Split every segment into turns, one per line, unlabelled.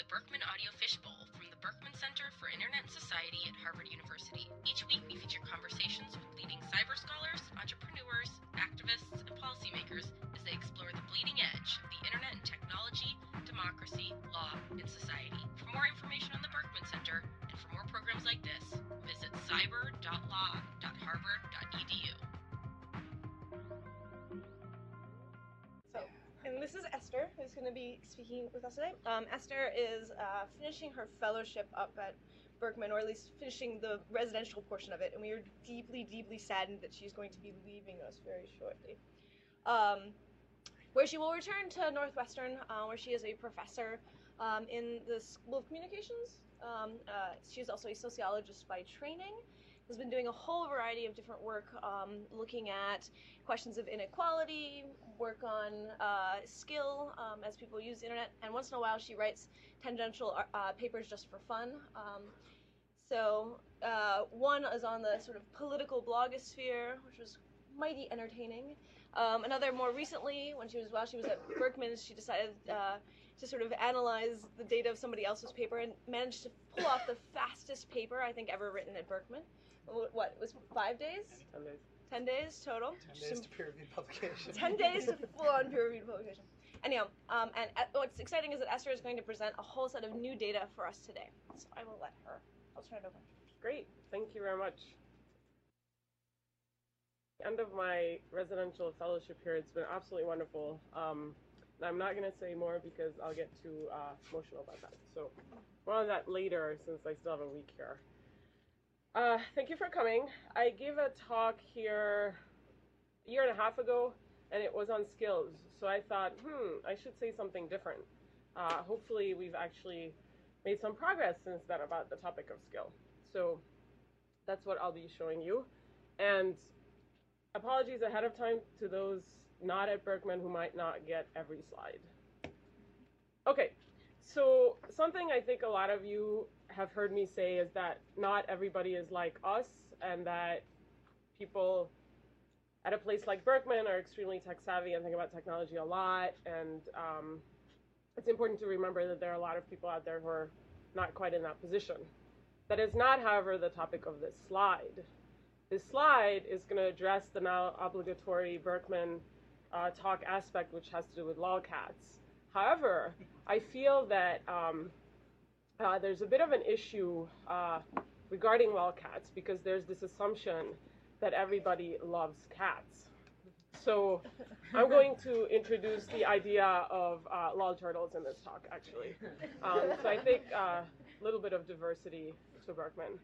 Berkman Audio Fishbowl from the Berkman Center for Internet and Society at Harvard University. Each week we feature conversations with leading cyber scholars, entrepreneurs, activists, and policymakers as they explore the bleeding edge of the internet and technology, democracy, law, and society. For more information on the Berkman Center and for more programs like this, visit cyber.law.harvard.edu.
And this is Esther, who's going to be speaking with us today. Esther is finishing her fellowship up at Berkman, or at least finishing the residential portion of it, and we are deeply, deeply saddened that she's going to be leaving us very shortly. Where she will return to Northwestern, where she is a professor in the School of Communications. She's also a sociologist by training. Has been doing a whole variety of different work looking at questions of inequality, work on skill as people use the internet, and once in a while she writes tangential papers just for fun. One is on the sort of political blogosphere, which was mighty entertaining. Another more recently, while she was at Berkman, she decided to sort of analyze the data of somebody else's paper and managed to pull off the fastest paper I think ever written at Berkman. What, it was 5 days?
10 days.
10 days total?
10 days to peer-reviewed publication.
10 days to full-on peer-reviewed publication. Anyhow, what's exciting is that Esther is going to present a whole set of new data for us today. So I'll turn it over.
Great, thank you very much. End of my residential fellowship here, it's been absolutely wonderful. I'm not going to say more because I'll get too emotional about that. So more on that later since I still have a week here. Thank you for coming. I gave a talk here a year and a half ago, and it was on skills. So I thought, I should say something different. Hopefully we've actually made some progress since then about the topic of skill. So that's what I'll be showing you. And apologies ahead of time to those not at Berkman who might not get every slide. Okay, so something I think a lot of you have heard me say is that not everybody is like us, and that people at a place like Berkman are extremely tech savvy and think about technology a lot, and it's important to remember that there are a lot of people out there who are not quite in that position. That is not, however, the topic of this slide. This slide is going to address the now obligatory Berkman talk aspect, which has to do with lolcats. However, I feel that there's a bit of an issue regarding lolcats because there's this assumption that everybody loves cats. So I'm going to introduce the idea of lol turtles in this talk, actually. So I think a little bit of diversity to Berkman.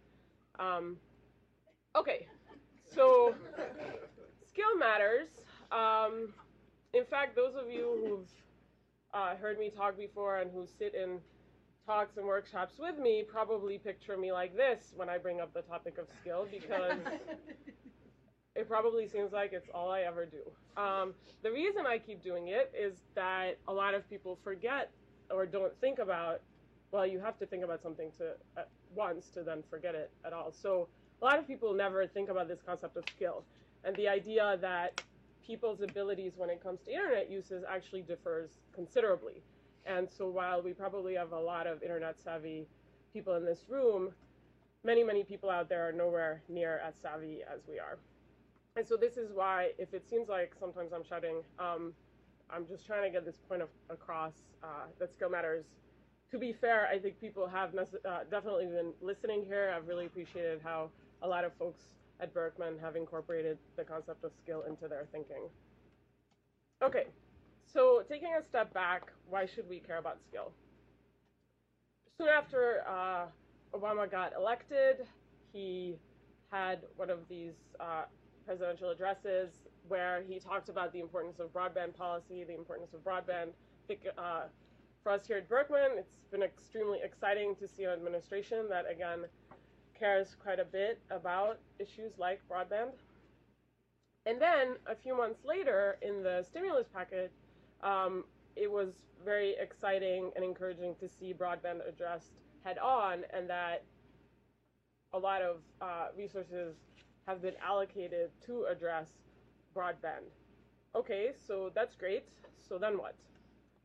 Okay, so skill matters. In fact, those of you who've heard me talk before and who sit in talks and workshops with me probably picture me like this when I bring up the topic of skill, because it probably seems like it's all I ever do. The reason I keep doing it is that a lot of people forget or don't think about, well, you have to think about something once to then forget it at all. So a lot of people never think about this concept of skill, and the idea that people's abilities when it comes to internet uses actually differs considerably. And so while we probably have a lot of internet savvy people in this room, many, many people out there are nowhere near as savvy as we are. And so this is why, if it seems like sometimes I'm shouting, I'm just trying to get this point across that skill matters. To be fair, I think people have definitely been listening here. I've really appreciated how a lot of folks at Berkman have incorporated the concept of skill into their thinking. Okay, so taking a step back, why should we care about skill? Soon after Obama got elected, he had one of these presidential addresses where he talked about the importance of broadband policy, the importance of broadband. I think for us here at Berkman, it's been extremely exciting to see an administration that, again, cares quite a bit about issues like broadband. And then a few months later in the stimulus package, it was very exciting and encouraging to see broadband addressed head on, and that a lot of resources have been allocated to address broadband. Okay, so that's great. So then what?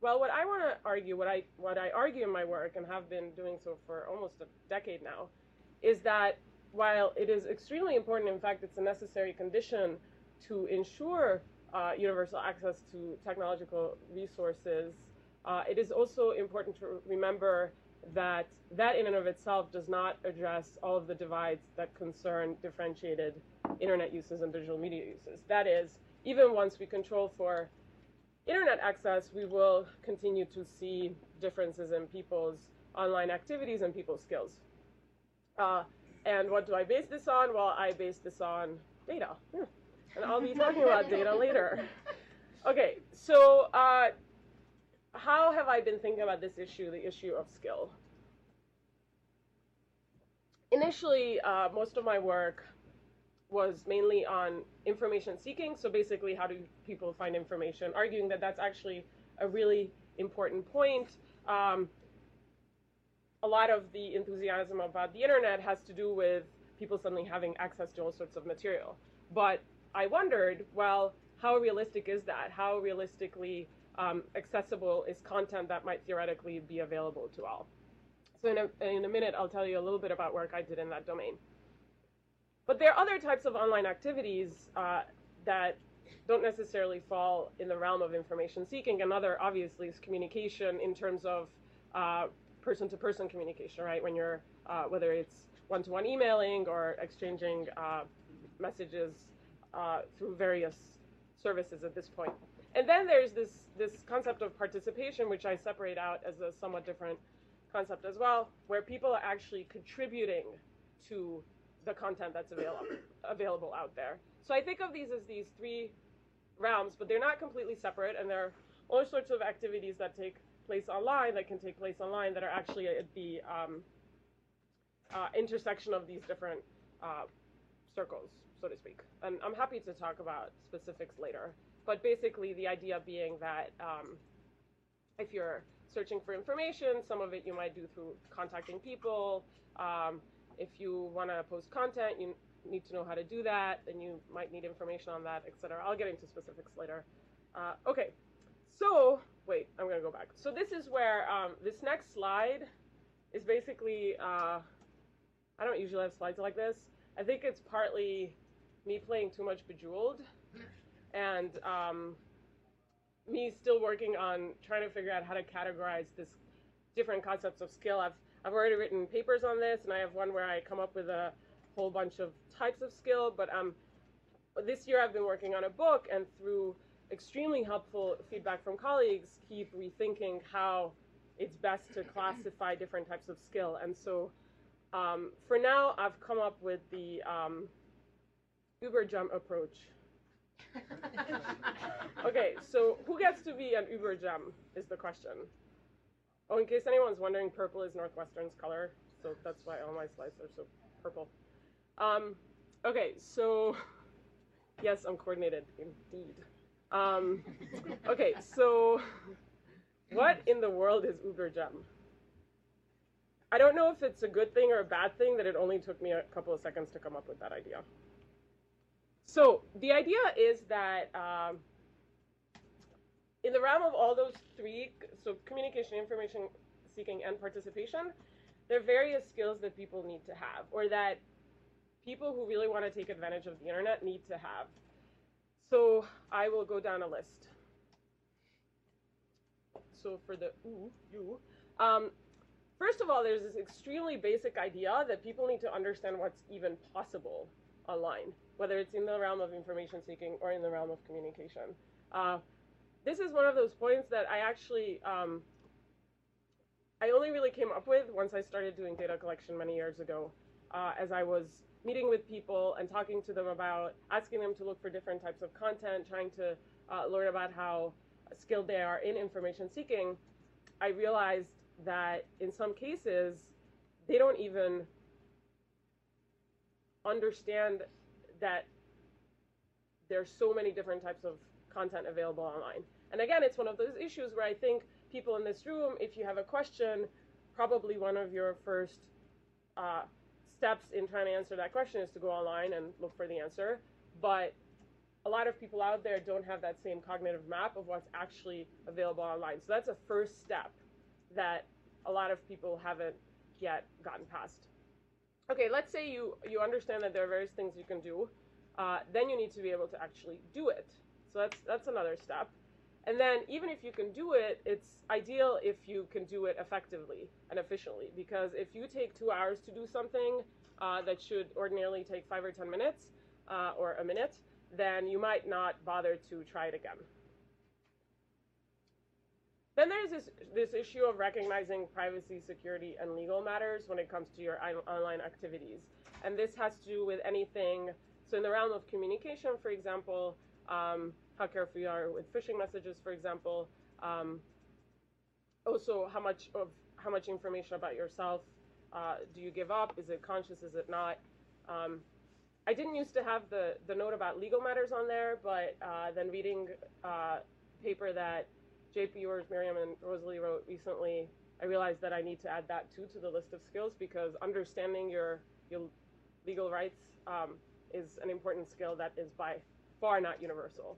Well, what I want to argue, what I argue in my work and have been doing so for almost a decade now, is that while it is extremely important, in fact, it's a necessary condition to ensure universal access to technological resources, it is also important to remember that that in and of itself does not address all of the divides that concern differentiated internet uses and digital media uses. That is, even once we control for internet access, we will continue to see differences in people's online activities and people's skills. And what do I base this on? Well, I base this on data. And I'll be talking about data later. Okay, so how have I been thinking about this issue, the issue of skill? Initially, most of my work was mainly on information seeking, so basically how do people find information, arguing that that's actually a really important point. A lot of the enthusiasm about the internet has to do with people suddenly having access to all sorts of material. But I wondered, well, how realistic is that? How realistically accessible is content that might theoretically be available to all? So in a minute, I'll tell you a little bit about work I did in that domain. But there are other types of online activities that don't necessarily fall in the realm of information seeking. Another, obviously, is communication in terms of person-to-person communication, right? When you're, whether it's one-to-one emailing or exchanging messages through various services at this point. And then there's this concept of participation, which I separate out as a somewhat different concept as well, where people are actually contributing to the content that's available out there. So I think of these as these three realms, but they're not completely separate, and there are all sorts of activities that take place online, that can take place online, that are actually at the intersection of these different circles, so to speak. And I'm happy to talk about specifics later. But basically, the idea being that if you're searching for information, some of it you might do through contacting people. If you want to post content, you need to know how to do that, and you might need information on that, etc. I'll get into specifics later. Okay, so, wait, I'm going to go back. So this is where this next slide is basically, I don't usually have slides like this. I think it's partly me playing too much Bejeweled, and me still working on trying to figure out how to categorize this different concepts of skill. I've already written papers on this, and I have one where I come up with a whole bunch of types of skill, but this year I've been working on a book, and through extremely helpful feedback from colleagues, keep rethinking how it's best to classify different types of skill. And so for now, I've come up with the Ubergem approach. Okay, so who gets to be an Ubergem is the question. Oh, in case anyone's wondering, purple is Northwestern's color, so that's why all my slides are so purple. Okay, so yes, I'm coordinated, indeed. Okay, so what in the world is Ubergem? I don't know if it's a good thing or a bad thing that it only took me a couple of seconds to come up with that idea. So the idea is that in the realm of all those three, so communication, information seeking, and participation, there are various skills that people need to have, or that people who really want to take advantage of the internet need to have. So I will go down a list. So for the first of all, there's this extremely basic idea that people need to understand what's even possible online, whether it's in the realm of information seeking or in the realm of communication. This is one of those points that I actually, I only really came up with once I started doing data collection many years ago, as I was meeting with people and talking to them about, asking them to look for different types of content, trying to learn about how skilled they are in information seeking. I realized that in some cases, they don't even understand that there's so many different types of content available online. And again, it's one of those issues where I think people in this room, if you have a question, probably one of your first steps in trying to answer that question is to go online and look for the answer. But a lot of people out there don't have that same cognitive map of what's actually available online. So that's a first step that a lot of people haven't yet gotten past. Okay, let's say you understand that there are various things you can do. Then you need to be able to actually do it. So that's another step. And then even if you can do it, it's ideal if you can do it effectively and efficiently. Because if you take 2 hours to do something that should ordinarily take 5 or 10 minutes or a minute, then you might not bother to try it again. Then there's this issue of recognizing privacy, security, and legal matters when it comes to your online activities. And this has to do with anything, so in the realm of communication, for example, how careful you are with phishing messages, for example. Also, how much information about yourself do you give up? Is it conscious? Is it not? I didn't used to have the note about legal matters on there, but then reading a paper that JP, yours, Miriam, and Rosalie wrote recently, I realized that I need to add that too to the list of skills, because understanding your legal rights is an important skill that is by far not universal.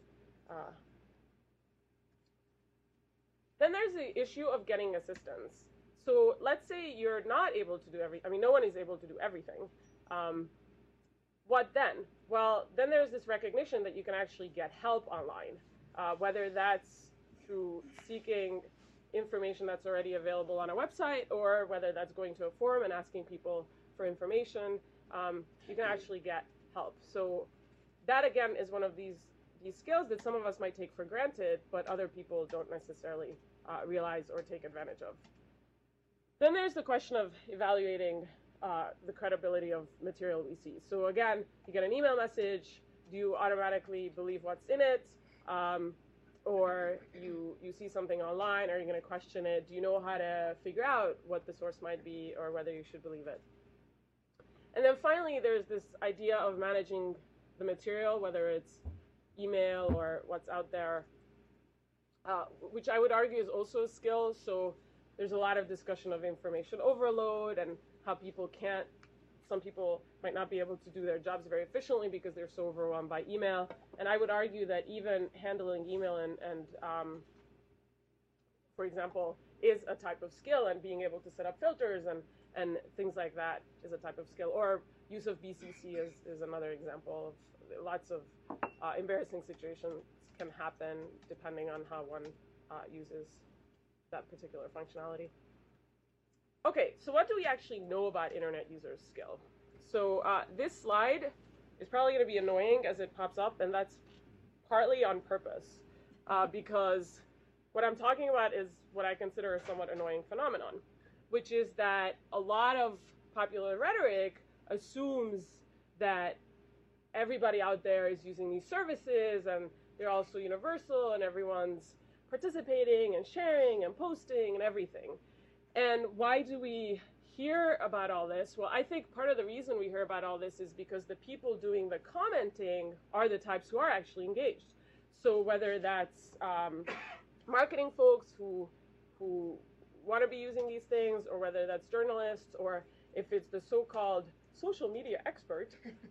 Then there's the issue of getting assistance. So let's say you're not able to do no one is able to do everything. What then? Well, then there's this recognition that you can actually get help online, whether that's through seeking information that's already available on a website, or whether that's going to a forum and asking people for information. You can actually get help. So that, again, is one of these skills that some of us might take for granted, but other people don't necessarily realize or take advantage of. Then there's the question of evaluating the credibility of material we see. So again, you get an email message, do you automatically believe what's in it? Or you see something online, are you going to question it? Do you know how to figure out what the source might be or whether you should believe it? And then finally, there's this idea of managing the material, whether it's email or what's out there, which I would argue is also a skill. So there's a lot of discussion of information overload and how some people might not be able to do their jobs very efficiently because they're so overwhelmed by email. And I would argue that even handling email and for example, is a type of skill, and being able to set up filters and things like that is a type of skill. Or use of BCC is another example of lots of embarrassing situations can happen depending on how one uses that particular functionality. Okay, so what do we actually know about internet users' skill? So this slide is probably going to be annoying as it pops up, and that's partly on purpose, because what I'm talking about is what I consider a somewhat annoying phenomenon, which is that a lot of popular rhetoric assumes that everybody out there is using these services, and they're also universal, and everyone's participating and sharing and posting and everything. And why do we hear about all this? Well, I think part of the reason we hear about all this is because the people doing the commenting are the types who are actually engaged. So whether that's marketing folks who want to be using these things, or whether that's journalists, or if it's the so-called social media expert,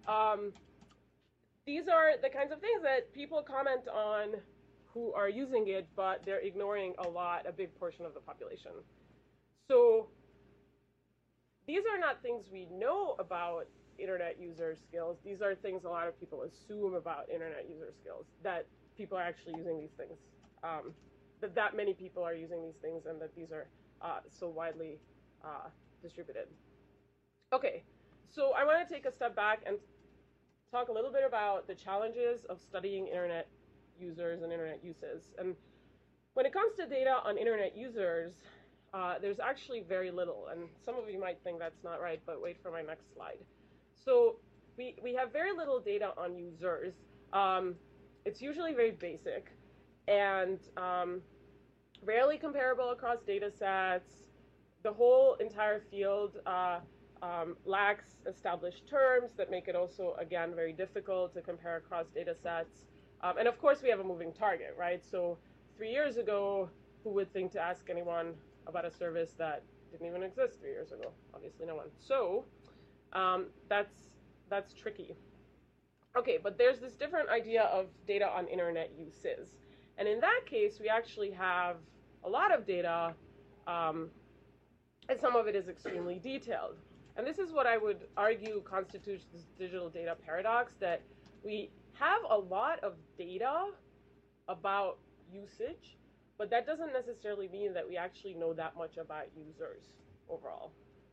these are the kinds of things that people comment on who are using it, but they're ignoring a big portion of the population. So these are not things we know about internet user skills. These are things a lot of people assume about internet user skills, that people are actually using these things, that many people are using these things, and that these are so widely distributed. Okay, so I want to take a step back and talk a little bit about the challenges of studying internet users and internet uses. And when it comes to data on internet users, there's actually very little, and some of you might think that's not right, but wait for my next slide. So we have very little data on users. It's usually very basic and rarely comparable across data sets. The whole entire field lacks established terms that make it also, again, very difficult to compare across data sets. And of course, we have a moving target, right? So 3 years ago, who would think to ask anyone about a service that didn't even exist 3 years ago? Obviously no one. So that's tricky. Okay, but there's this different idea of data on internet uses. And in that case, we actually have a lot of data, and some of it is extremely detailed. And this is what I would argue constitutes this digital data paradox, that we have a lot of data about usage, but that doesn't necessarily mean that we actually know that much about users overall.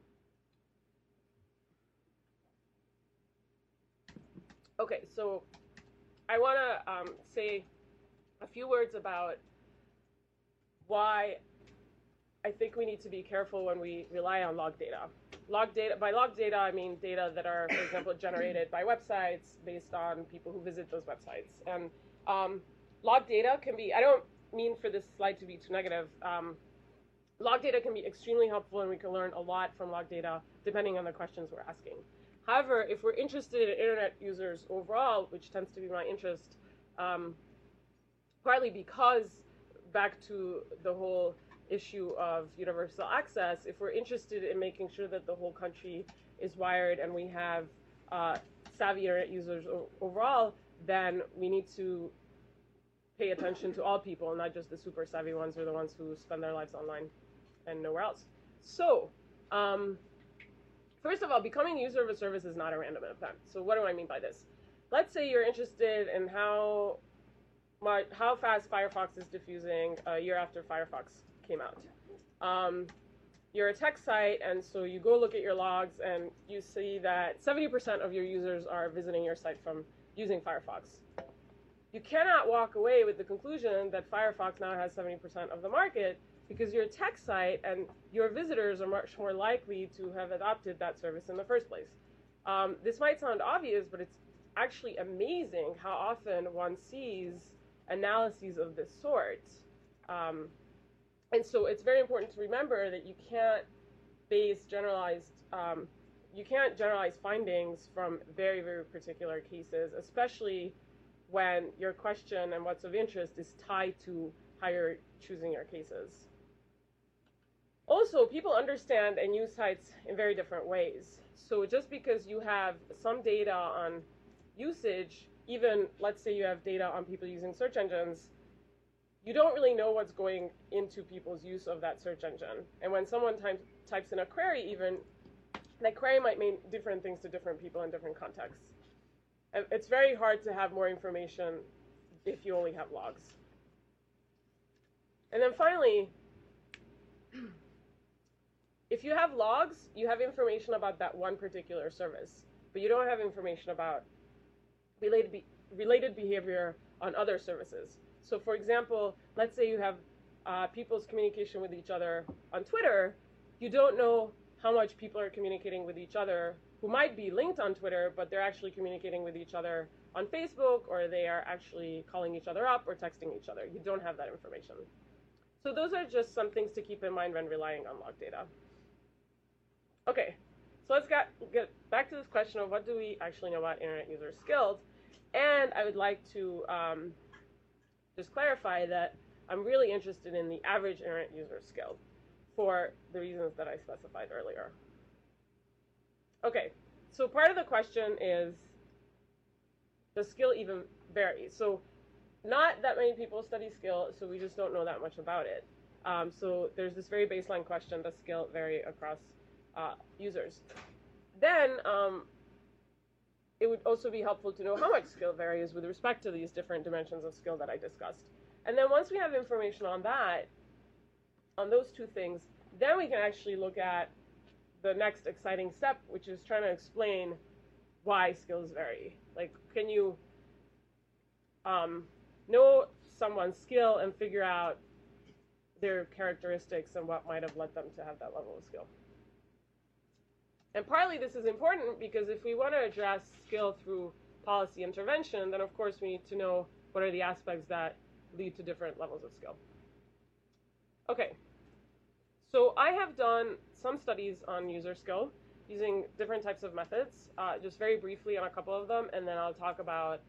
Okay, so I want to say a few words about why I think we need to be careful when we rely on log data. By log data, I mean data that are, for example, generated by websites based on people who visit those websites. And log data can be, I don't mean for this slide to be too negative, log data can be extremely helpful, and we can learn a lot from log data depending on the questions we're asking. However, if we're interested in internet users overall, which tends to be my interest, partly because, back to the whole issue of universal access, if we're interested in making sure that the whole country is wired and we have savvy internet users overall, then we need to pay attention to all people, not just the super savvy ones or the ones who spend their lives online and nowhere else. So, first of all, becoming a user of a service is not a random event. So what do I mean by this? Let's say you're interested in how fast Firefox is diffusing a year after Firefox came out. You're a tech site, and so you go look at your logs, and you see that 70% of your users are visiting your site from using Firefox. You cannot walk away with the conclusion that Firefox now has 70% of the market, because you're a tech site, and your visitors are much more likely to have adopted that service in the first place. This might sound obvious, but it's actually amazing how often one sees analyses of this sort. And so it's very important to remember that you can't generalize findings from very, very particular cases, especially when your question and what's of interest is tied to how you're choosing your cases. Also, people understand and use sites in very different ways. So just because you have some data on usage, even let's say you have data on people using search engines, you don't really know what's going into people's use of that search engine. And when someone types in a query even, that query might mean different things to different people in different contexts. And it's very hard to have more information if you only have logs. And then finally, if you have logs, you have information about that one particular service, but you don't have information about related behavior on other services. So for example, let's say you have people's communication with each other on Twitter. You don't know how much people are communicating with each other who might be linked on Twitter, but they're actually communicating with each other on Facebook, or they are actually calling each other up or texting each other. You don't have that information. So those are just some things to keep in mind when relying on log data. Okay, so let's get back to this question of what do we actually know about internet user skills. And I would like to just clarify that I'm really interested in the average internet user skill for the reasons that I specified earlier. Okay, so part of the question is, does skill even vary? So not that many people study skill, so we just don't know that much about it. So there's this very baseline question, does skill vary across users? Then it would also be helpful to know how much skill varies with respect to these different dimensions of skill that I discussed. And then once we have information on that, on those two things, then we can actually look at the next exciting step, which is trying to explain why skills vary. Like, can you know someone's skill and figure out their characteristics and what might have led them to have that level of skill? And partly this is important because if we want to address skill through policy intervention, then of course we need to know what are the aspects that lead to different levels of skill. Okay, so I have done some studies on user skill using different types of methods, just very briefly on a couple of them, and then I'll talk about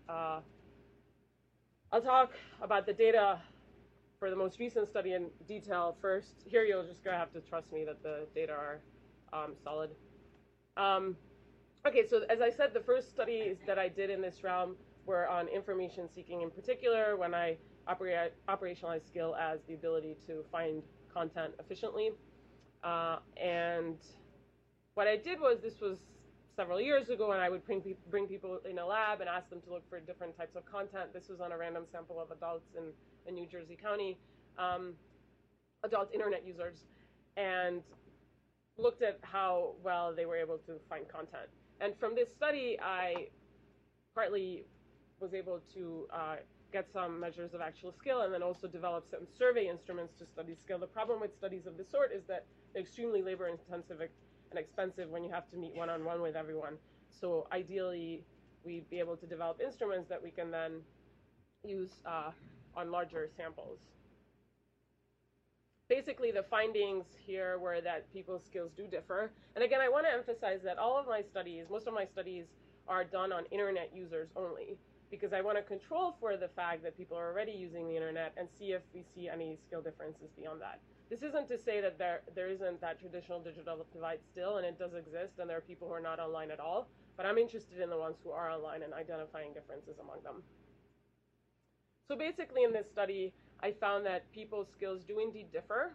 the data for the most recent study in detail first. Here you're just going to have to trust me that the data are solid. Okay, so as I said, the first studies that I did in this realm were on information seeking in particular, when I operationalized skill as the ability to find content efficiently. And what I did was, this was several years ago, and I would bring people in a lab and ask them to look for different types of content. This was on a random sample of adults in New Jersey County, adult internet users, and looked at how well they were able to find content. And from this study, I partly was able to get some measures of actual skill, and then also develop some survey instruments to study skill. The problem with studies of this sort is that they're extremely labor-intensive and expensive when you have to meet one-on-one with everyone. So ideally, we'd be able to develop instruments that we can then use on larger samples. Basically, the findings here were that people's skills do differ. And again, I want to emphasize that all of my studies, most of my studies, are done on internet users only, because I want to control for the fact that people are already using the internet and see if we see any skill differences beyond that. This isn't to say that there isn't that traditional digital divide still, and it does exist, and there are people who are not online at all, but I'm interested in the ones who are online and identifying differences among them. So basically in this study, I found that people's skills do indeed differ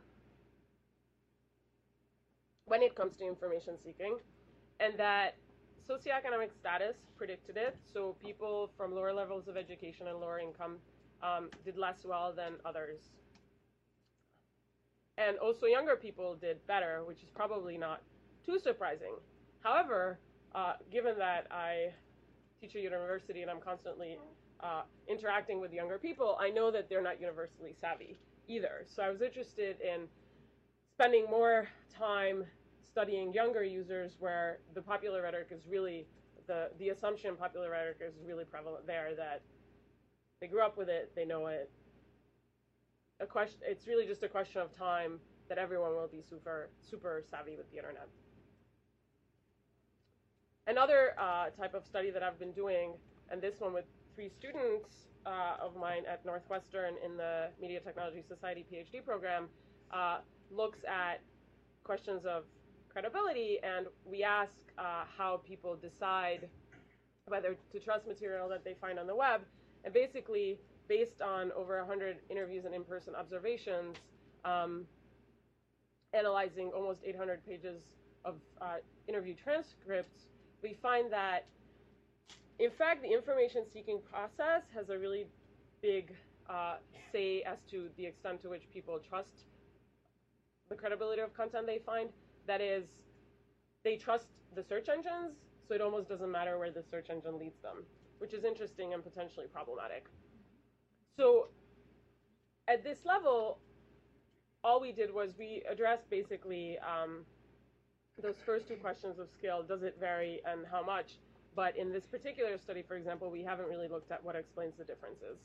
when it comes to information seeking, and that socioeconomic status predicted it. So people from lower levels of education and lower income did less well than others. And also younger people did better, which is probably not too surprising. However, given that I teach at university and I'm constantly interacting with younger people, I know that they're not universally savvy either. So I was interested in spending more time studying younger users, where the popular rhetoric is really, the assumption in popular rhetoric is really prevalent there, that they grew up with it, they know it. It's really just a question of time that everyone will be super savvy with the internet. Another type of study that I've been doing, and this one with 3 students of mine at Northwestern in the Media Technology Society PhD program, looks at questions of credibility, and we ask how people decide whether to trust material that they find on the web. And basically, based on over 100 interviews and in-person observations, analyzing almost 800 pages of interview transcripts, we find that, in fact, the information-seeking process has a really big say as to the extent to which people trust the credibility of content they find. That is, they trust the search engines, so it almost doesn't matter where the search engine leads them, which is interesting and potentially problematic. So at this level, all we did was we addressed basically those first 2 questions of skill. Does it vary and how much? But in this particular study, for example, we haven't really looked at what explains the differences.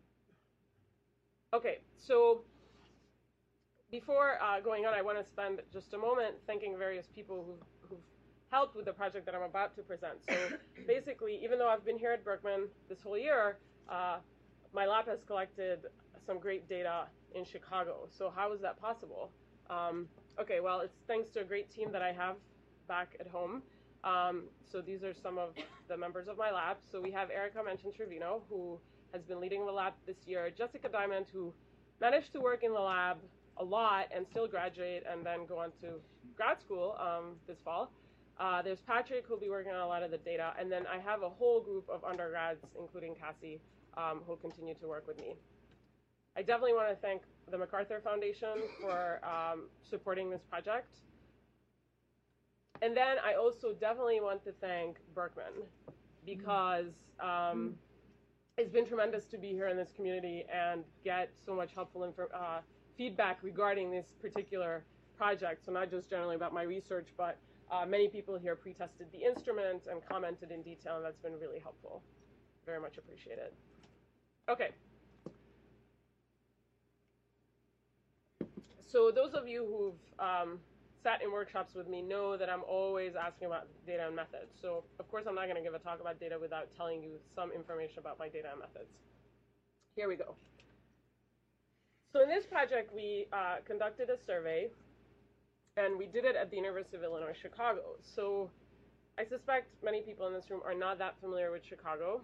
Okay, so before going on, I want to spend just a moment thanking various people who've helped with the project that I'm about to present. So basically, even though I've been here at Berkman this whole year, my lab has collected some great data in Chicago. So how is that possible? Okay, well, it's thanks to a great team that I have back at home. So these are some of the members of my lab. So we have Erica Manchin-Trevino, who has been leading the lab this year. Jessica Diamond, who managed to work in the lab a lot and still graduate and then go on to grad school this fall. There's Patrick, who'll be working on a lot of the data. And then I have a whole group of undergrads, including Cassie, who'll continue to work with me. I definitely want to thank the MacArthur Foundation for supporting this project. And then I also definitely want to thank Berkman, because it's been tremendous to be here in this community and get so much helpful feedback regarding this particular project. So not just generally about my research, but many people here pre-tested the instrument and commented in detail, and that's been really helpful. Very much appreciated. Okay. So those of you who've sat in workshops with me know that I'm always asking about data and methods. So of course I'm not going to give a talk about data without telling you some information about my data and methods. Here we go. So in this project we conducted a survey, and we did it at the University of Illinois Chicago. So I suspect many people in this room are not that familiar with Chicago,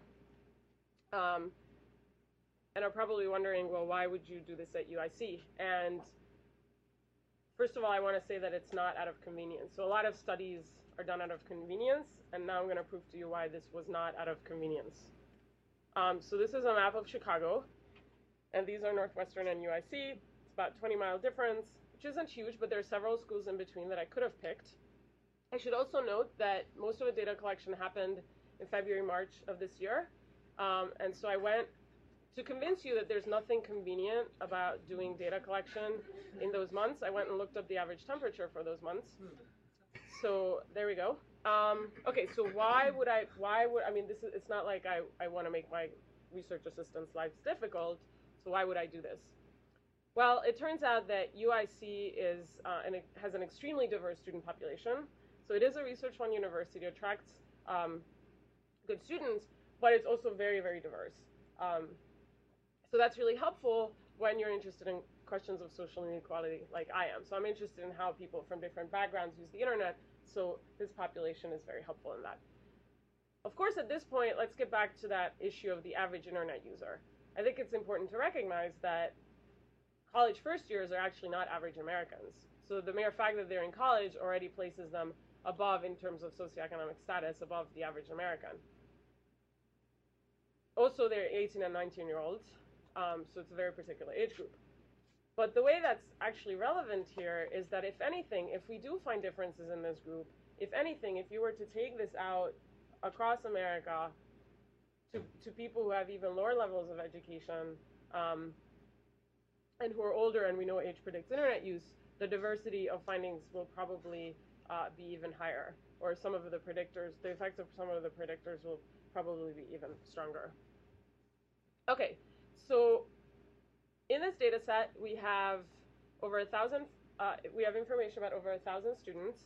and are probably wondering, well, why would you do this at UIC? And first of all, I want to say that it's not out of convenience. So a lot of studies are done out of convenience, and now I'm going to prove to you why this was not out of convenience. So this is a map of Chicago, and these are Northwestern and UIC. It's about 20-mile difference, which isn't huge, but there are several schools in between that I could have picked. I should also note that most of the data collection happened in February, March of this year. And so I went to convince you that there's nothing convenient about doing data collection in those months. I went and looked up the average temperature for those months. So there we go. Okay, so why would I mean, it's not like I want to make my research assistants' lives difficult, so why would I do this? Well, it turns out that UIC has an extremely diverse student population. So it is a Research One university, it attracts good students, but it's also very, very diverse. So that's really helpful when you're interested in questions of social inequality like I am. So I'm interested in how people from different backgrounds use the internet, so this population is very helpful in that. Of course, at this point, let's get back to that issue of the average internet user. I think it's important to recognize that college first years are actually not average Americans. So the mere fact that they're in college already places them above, in terms of socioeconomic status, above the average American. Also, they're 18 and 19-year-olds, so it's a very particular age group. But the way that's actually relevant here is that, if anything, if we do find differences in this group, if anything, if you were to take this out across America to people who have even lower levels of education and who are older, and we know age predicts internet use, the diversity of findings will probably be even higher, or some of the predictors, the effects of some of the predictors will probably be even stronger. Okay, so in this data set, we have over 1,000, we have information about over 1,000 students.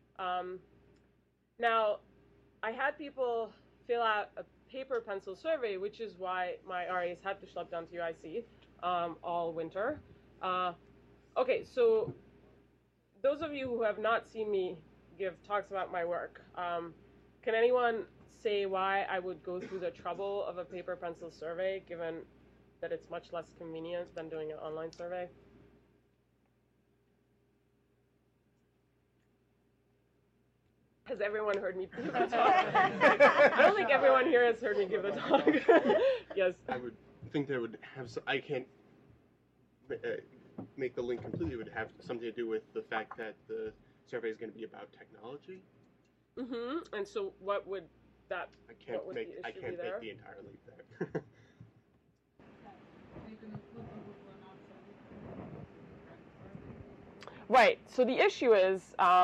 Now, I had people fill out a paper pencil survey, which is why my RAs had to schlep down to UIC all winter. Okay, so those of you who have not seen me give talks about my work, can anyone say why I would go through the trouble of a paper pencil survey, given that it's much less convenient than doing an online survey? Has everyone heard me give the talk? I don't think everyone here has heard me give the talk. Yes?
I would think there would have some, I can't make the link completely. It would have something to do with the fact that the survey is going to be about technology.
Mm-hmm. And so what would that,
I can't make the entire leap there.
Right. So the issue is,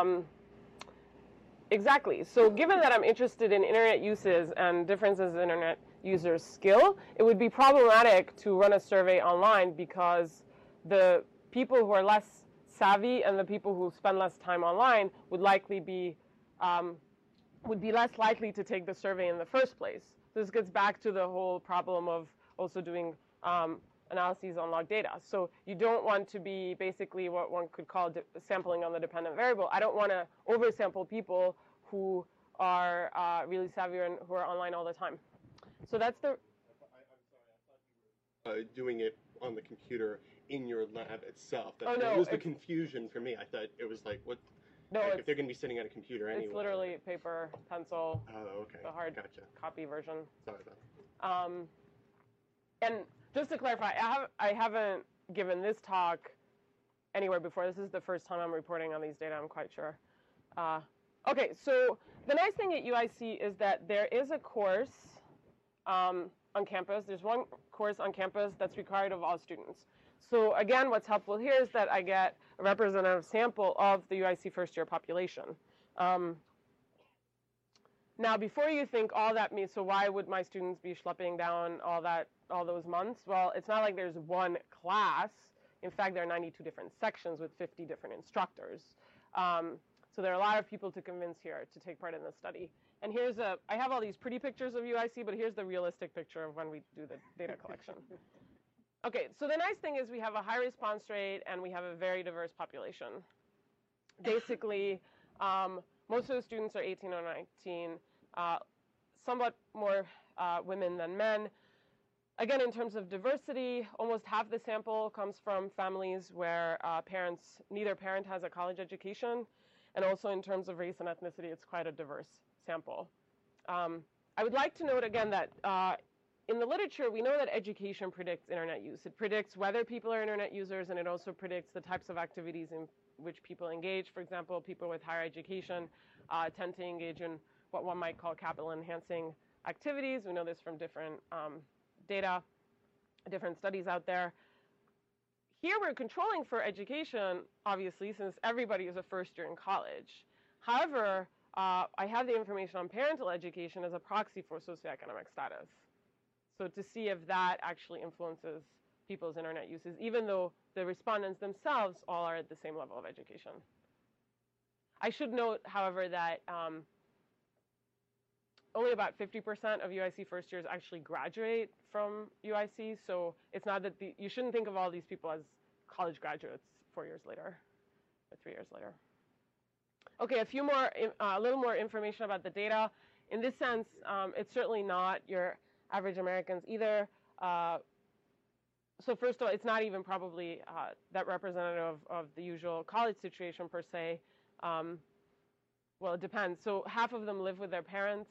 exactly. So given that I'm interested in internet uses and differences in internet users' skill, it would be problematic to run a survey online, because the people who are less savvy and the people who spend less time online would likely be less likely to take the survey in the first place. This gets back to the whole problem of also doing analyses on log data. So you don't want to be basically what one could call sampling on the dependent variable. I don't want to oversample people who are really savvy and who are online all the time. So that's the...
I'm sorry, I thought you were doing it on the computer in your lab itself. That was the confusion for me. I thought it was like, what?
No,
like if they're going to be sitting at a computer anyway.
It's literally paper, pencil,
okay.
the hard copy version.
Sorry about that.
And just to clarify, I haven't given this talk anywhere before. This is the first time I'm reporting on these data, I'm quite sure. Okay, so the nice thing at UIC is that there is a course on campus. There's one course on campus that's required of all students. So again, what's helpful here is that I get a representative sample of the UIC first year population. Now, before you think all that means, so why would my students be schlepping down all those months? Well, it's not like there's one class. In fact, there are 92 different sections with 50 different instructors. So there are a lot of people to convince here to take part in this study. And here's I have all these pretty pictures of UIC, but here's the realistic picture of when we do the data collection. Okay, so the nice thing is we have a high response rate and we have a very diverse population. Basically, Most of the students are 18 or 19, somewhat more women than men. Again, in terms of diversity, almost half the sample comes from families where neither parent has a college education. And also in terms of race and ethnicity, it's quite a diverse sample. I would like to note again that in the literature, we know that education predicts internet use. It predicts whether people are internet users, and it also predicts the types of activities in which people engage. For example, people with higher education tend to engage in what one might call capital-enhancing activities. We know this from different data, different studies out there. Here we're controlling for education, obviously, since everybody is a first year in college. However, I have the information on parental education as a proxy for socioeconomic status. So to see if that actually influences people's internet uses, even though the respondents themselves all are at the same level of education. I should note, however, that only about 50% of UIC first years actually graduate from UIC, so it's not that you shouldn't think of all these people as college graduates 4 years later, or 3 years later. Okay, a little more information about the data. In this sense, it's certainly not your average Americans either. So first of all, it's not even probably that representative of the usual college situation per se. Well, it depends. So half of them live with their parents.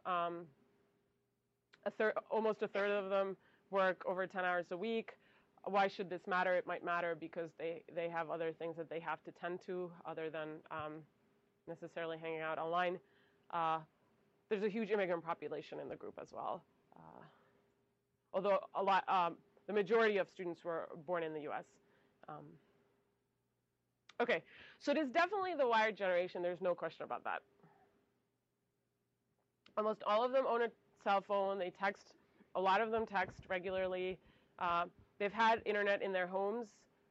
Almost a third of them work over 10 hours a week. Why should this matter? It might matter because they have other things that they have to tend to other than necessarily hanging out online. There's a huge immigrant population in the group as well. Although the majority of students were born in the US. Okay, so it is definitely the wired generation. There's no question about that. Almost all of them own a cell phone. They text. A lot of them text regularly. They've had internet in their homes.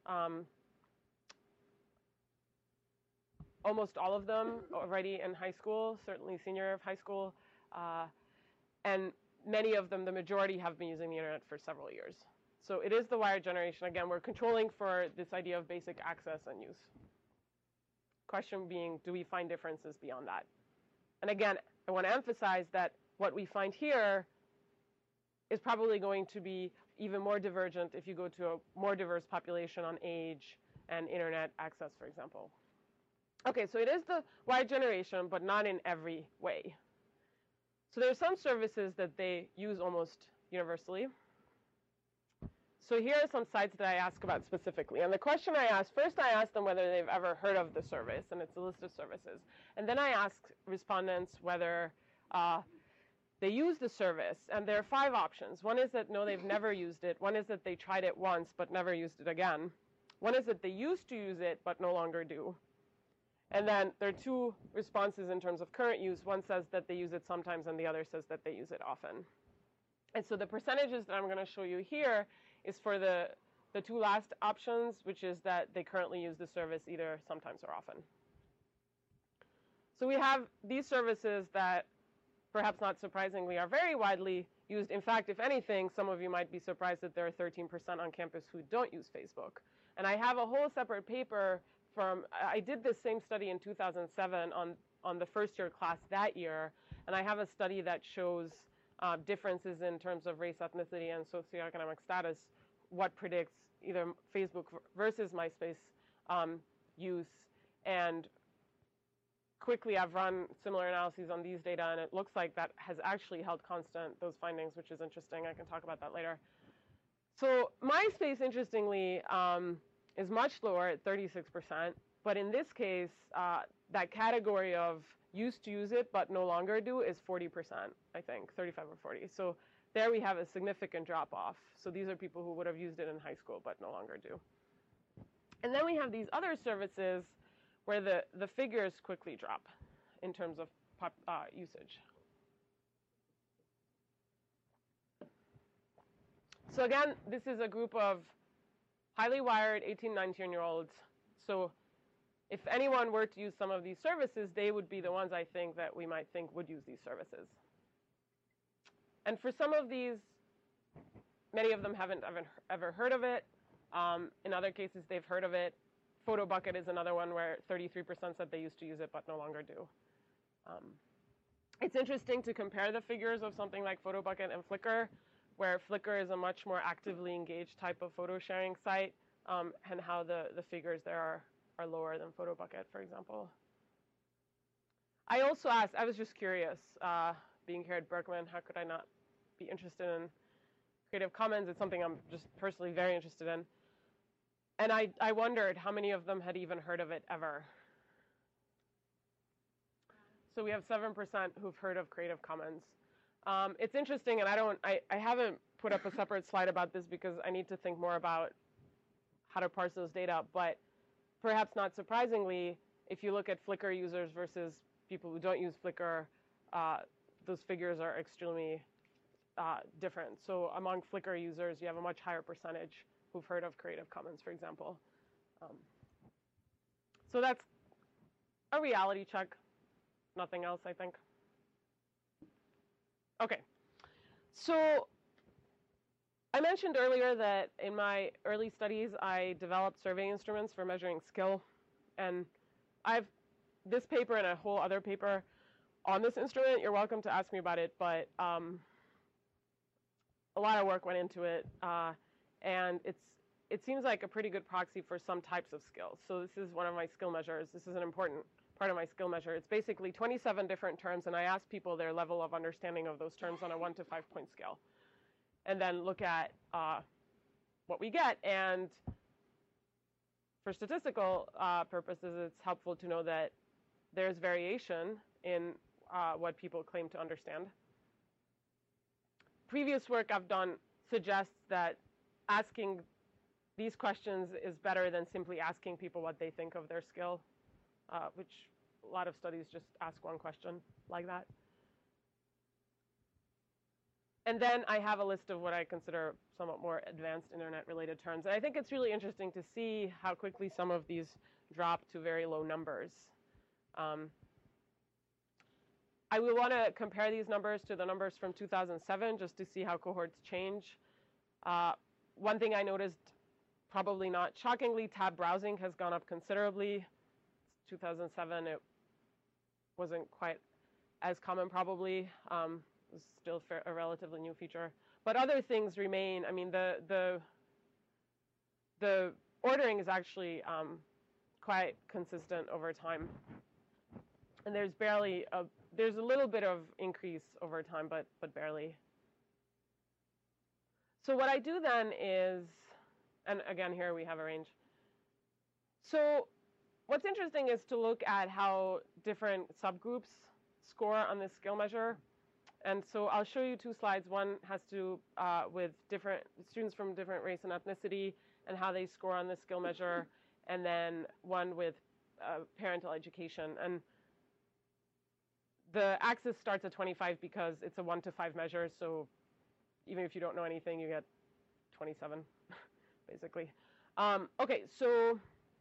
Almost all of them already in high school, certainly senior year of high school. And many of them, the majority, have been using the internet for several years. So it is the wired generation. Again, we're controlling for this idea of basic access and use. Question being, do we find differences beyond that? And again, I want to emphasize that what we find here is probably going to be even more divergent if you go to a more diverse population on age and internet access, for example. Okay, so it is the wired generation, but not in every way. So there are some services that they use almost universally. So here are some sites that I ask about specifically. And the question I asked, first I asked them whether they've ever heard of the service, and it's a list of services. And then I asked respondents whether they use the service. And there are 5 options. One is that no, they've never used it. One is that they tried it once but never used it again. One is that they used to use it but no longer do. And then there are 2 responses in terms of current use. One says that they use it sometimes, and the other says that they use it often. And so the percentages that I'm going to show you here is for the 2 last options, which is that they currently use the service either sometimes or often. So we have these services that, perhaps not surprisingly, are very widely used. In fact, if anything, some of you might be surprised that there are 13% on campus who don't use Facebook. And I have a whole separate paper I did this same study in 2007 on the first year class that year, and I have a study that shows differences in terms of race, ethnicity, and socioeconomic status, what predicts either Facebook versus MySpace use. And quickly, I've run similar analyses on these data, and it looks like that has actually held constant, those findings, which is interesting. I can talk about that later. So MySpace, interestingly, is much lower at 36%, but in this case, that category of used to use it but no longer do is 40%, I think, 35 or 40. So there we have a significant drop-off. So these are people who would have used it in high school but no longer do. And then we have these other services where the figures quickly drop in terms of usage. So again, this is a group of highly wired 18, 19-year-olds. So if anyone were to use some of these services, they would be the ones I think that we might think would use these services. And for some of these, many of them haven't ever heard of it. In other cases, they've heard of it. PhotoBucket is another one where 33% said they used to use it but no longer do. It's interesting to compare the figures of something like Photobucket and Flickr, where Flickr is a much more actively engaged type of photo sharing site, and how the figures there are lower than Photobucket, for example. I also asked, I was just curious, being here at Berkman, how could I not be interested in Creative Commons? It's something I'm just personally very interested in. And I wondered how many of them had even heard of it ever. So we have 7% who've heard of Creative Commons. It's interesting, and I haven't put up a separate slide about this because I need to think more about how to parse those data, but perhaps not surprisingly, if you look at Flickr users versus people who don't use Flickr, those figures are extremely different. So among Flickr users, you have a much higher percentage who've heard of Creative Commons, for example. So that's a reality check. Nothing else, I think. Okay. So I mentioned earlier that in my early studies, I developed survey instruments for measuring skill. And I've this paper and a whole other paper on this instrument. You're welcome to ask me about it, but a lot of work went into it. And it seems like a pretty good proxy for some types of skills. So this is one of my skill measures. This is an important part of my skill measure. It's basically 27 different terms, and I ask people their level of understanding of those terms on a 1 to 5 point scale. And then look at what we get. And for statistical purposes, it's helpful to know that there's variation in what people claim to understand. Previous work I've done suggests that asking these questions is better than simply asking people what they think of their skill, which a lot of studies just ask one question like that. And then I have a list of what I consider somewhat more advanced internet-related terms. And I think it's really interesting to see how quickly some of these drop to very low numbers. I will want to compare these numbers to the numbers from 2007 just to see how cohorts change. One thing I noticed, probably not shockingly, tab browsing has gone up considerably. 2007, it wasn't quite as common probably. It was still a relatively new feature. But other things remain. I mean, the ordering is actually quite consistent over time. And there's there's a little bit of increase over time, but barely. So what I do then is, and again, here we have a range. So what's interesting is to look at how different subgroups score on this skill measure. And so I'll show you two slides. One has to with different students from different race and ethnicity and how they score on this skill measure, and then one with parental education. And the axis starts at 25 because it's a 1 to 5 measure, so even if you don't know anything, you get 27, basically. Okay, so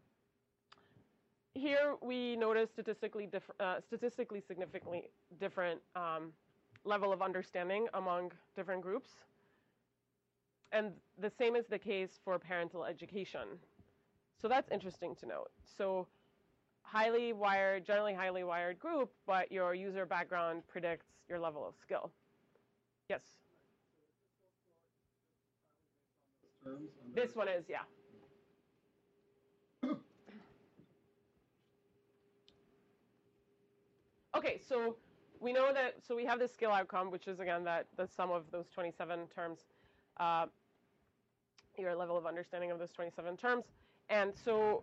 here we notice statistically significantly different level of understanding among different groups. And the same is the case for parental education. So that's interesting to note. So highly wired, generally highly wired group, but your user background predicts your level of skill. Yes? This one is, yeah. Okay, so we know that, so we have this skill outcome, which is, again, the sum of those 27 terms, your level of understanding of those 27 terms. And so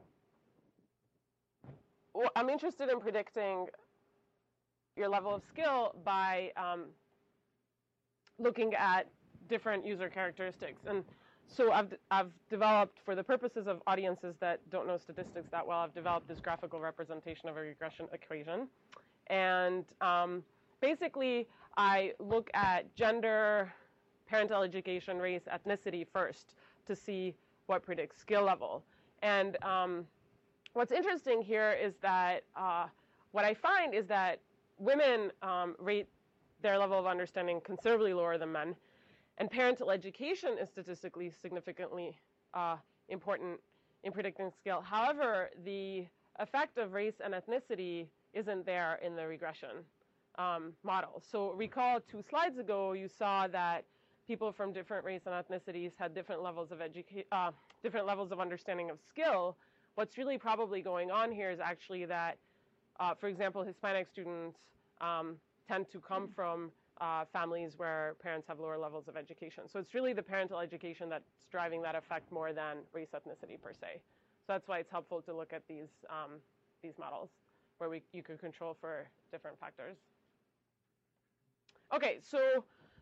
I'm interested in predicting your level of skill by looking at different user characteristics. And so I've developed, for the purposes of audiences that don't know statistics that well, I've developed this graphical representation of a regression equation. And basically, I look at gender, parental education, race, ethnicity first to see what predicts skill level. And what's interesting here is that what I find is that women rate their level of understanding considerably lower than men. And parental education is statistically significantly important in predicting skill. However, the effect of race and ethnicity isn't there in the regression model. So recall 2 slides ago, you saw that people from different race and ethnicities had different levels of different levels of understanding of skill. What's really probably going on here is actually that, for example, Hispanic students tend to come from families where parents have lower levels of education. So it's really the parental education that's driving that effect more than race ethnicity per se. So that's why it's helpful to look at these models where you could control for different factors. Okay, so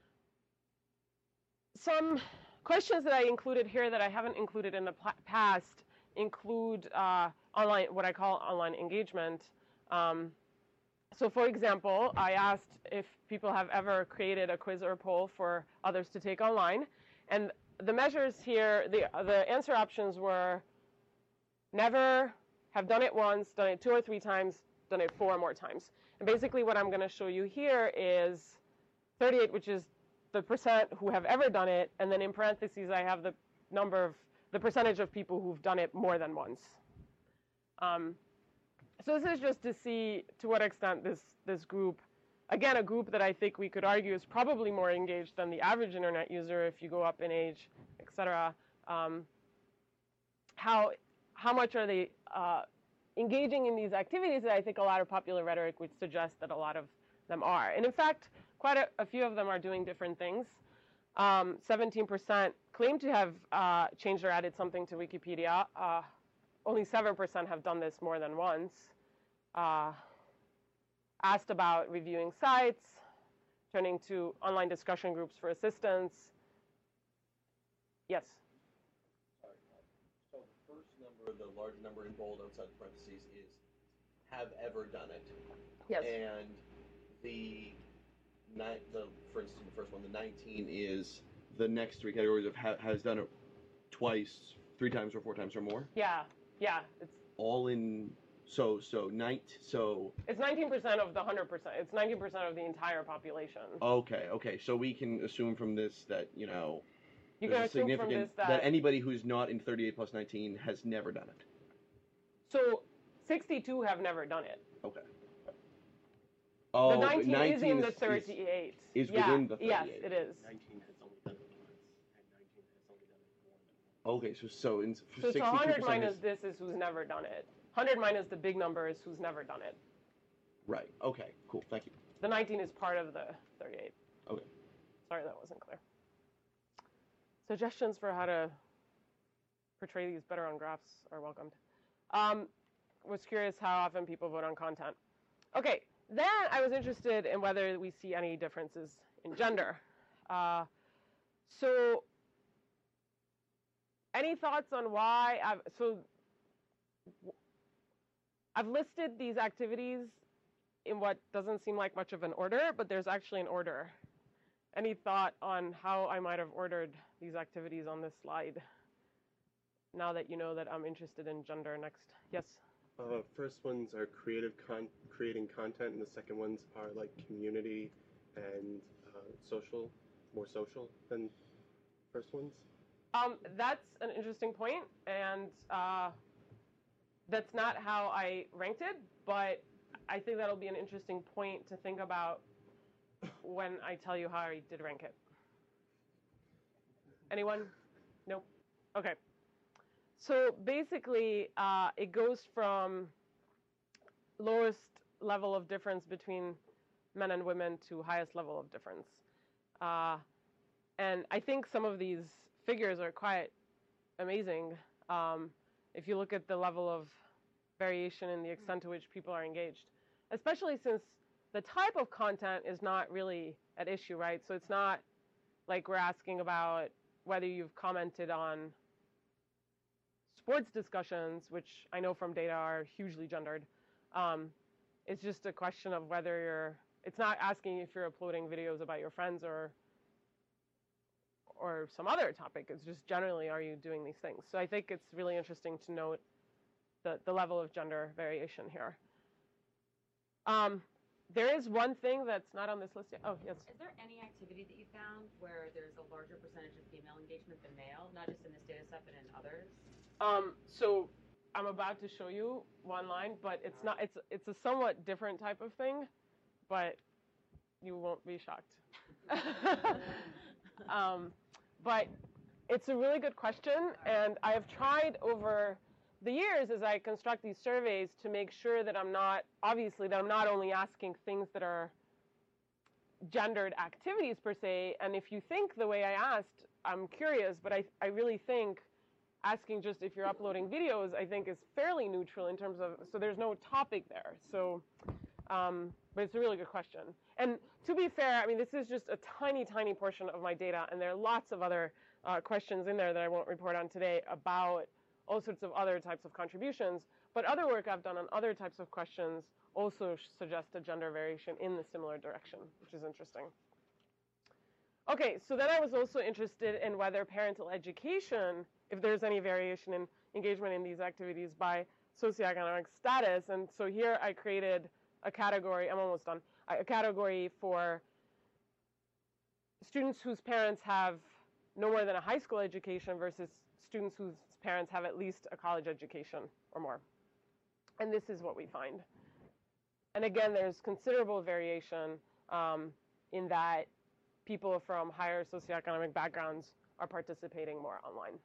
some questions that I included here that I haven't included in the past include what I call online engagement. So for example, I asked if people have ever created a quiz or poll for others to take online. And the measures here, the answer options were never, have done it once, done it 2 or 3 times, done it 4 more times. And basically what I'm going to show you here is 38, which is the percent who have ever done it, and then in parentheses I have the percentage of people who've done it more than once. So this is just to see to what extent this group, again, a group that I think we could argue is probably more engaged than the average internet user if you go up in age, et cetera. How much are they engaging in these activities? And I think a lot of popular rhetoric would suggest that a lot of them are. And in fact, quite a few of them are doing different things. 17% claim to have changed or added something to Wikipedia. Only 7% have done this more than once. Asked about reviewing sites, turning to online discussion groups for assistance. Yes?
Sorry. So the first number, the large number in bold outside the parentheses, is have ever done it.
Yes.
And for instance, the first one, the 19 is the next 3 categories of has done it twice, 3 times, or 4 times or more.
Yeah. It's
all in. So it's 19%
of the 100%. It's 19% of the entire population.
Okay. So we can assume from this that
you can assume from this
that anybody who's not in 38 plus 19 has never done it.
So 62 have never done it.
Okay. Oh,
the 19 is in the 38.
Is within the 38.
Yes, it is.
19 has only done it once, and 19 has only done it more than once.
Okay, so in
So 100 minus this is who's never done it. 100 minus the big number is who's never done it.
Right. Okay. Cool. Thank you.
The 19 is part of the 38.
Okay.
Sorry, that wasn't clear. Suggestions for how to portray these better on graphs are welcomed. Was curious how often people vote on content. Okay, then I was interested in whether we see any differences in gender. So any thoughts on why? I've listed these activities in what doesn't seem like much of an order, but there's actually an order. Any thought on how I might have ordered these activities on this slide? Now that you know that I'm interested in gender next. Yes?
First ones are creating content, and the second ones are like community and social, more social than first ones.
That's an interesting point, and that's not how I ranked it, but I think that'll be an interesting point to think about when I tell you how I did rank it. Anyone? Nope. Okay. So basically, it goes from lowest level of difference between men and women to highest level of difference. And I think some of these figures are quite amazing. If you look at the level of variation in the extent to which people are engaged, especially since the type of content is not really at issue, right? So it's not like we're asking about whether you've commented on sports discussions, which I know from data are hugely gendered. It's just a question of whether it's not asking if you're uploading videos about your friends or some other topic. It's just generally, are you doing these things? So I think it's really interesting to note the level of gender variation here. There is one thing that's not on this list yet. Oh, yes.
Is there any activity that you found where there's a larger percentage of female engagement than male, not just in this data set, but in others?
So I'm about to show you one line, but it's not. It's a somewhat different type of thing, but you won't be shocked. But it's a really good question, and I have tried over the years as I construct these surveys to make sure that I'm not only asking things that are gendered activities per se, and if you think the way I asked, I'm curious, but I really think asking just if you're uploading videos, I think is fairly neutral in terms of, so there's no topic there. So, but it's a really good question. And to be fair, I mean, this is just a tiny, tiny portion of my data, and there are lots of other questions in there that I won't report on today about all sorts of other types of contributions. But other work I've done on other types of questions also suggests a gender variation in the similar direction, which is interesting. Okay, so then I was also interested in whether parental education, if there's any variation in engagement in these activities by socioeconomic status. And so here I created a category, I'm almost done, a category for students whose parents have no more than a high school education versus students whose parents have at least a college education or more. And this is what we find. And again, there's considerable variation in that people from higher socioeconomic backgrounds are participating more online.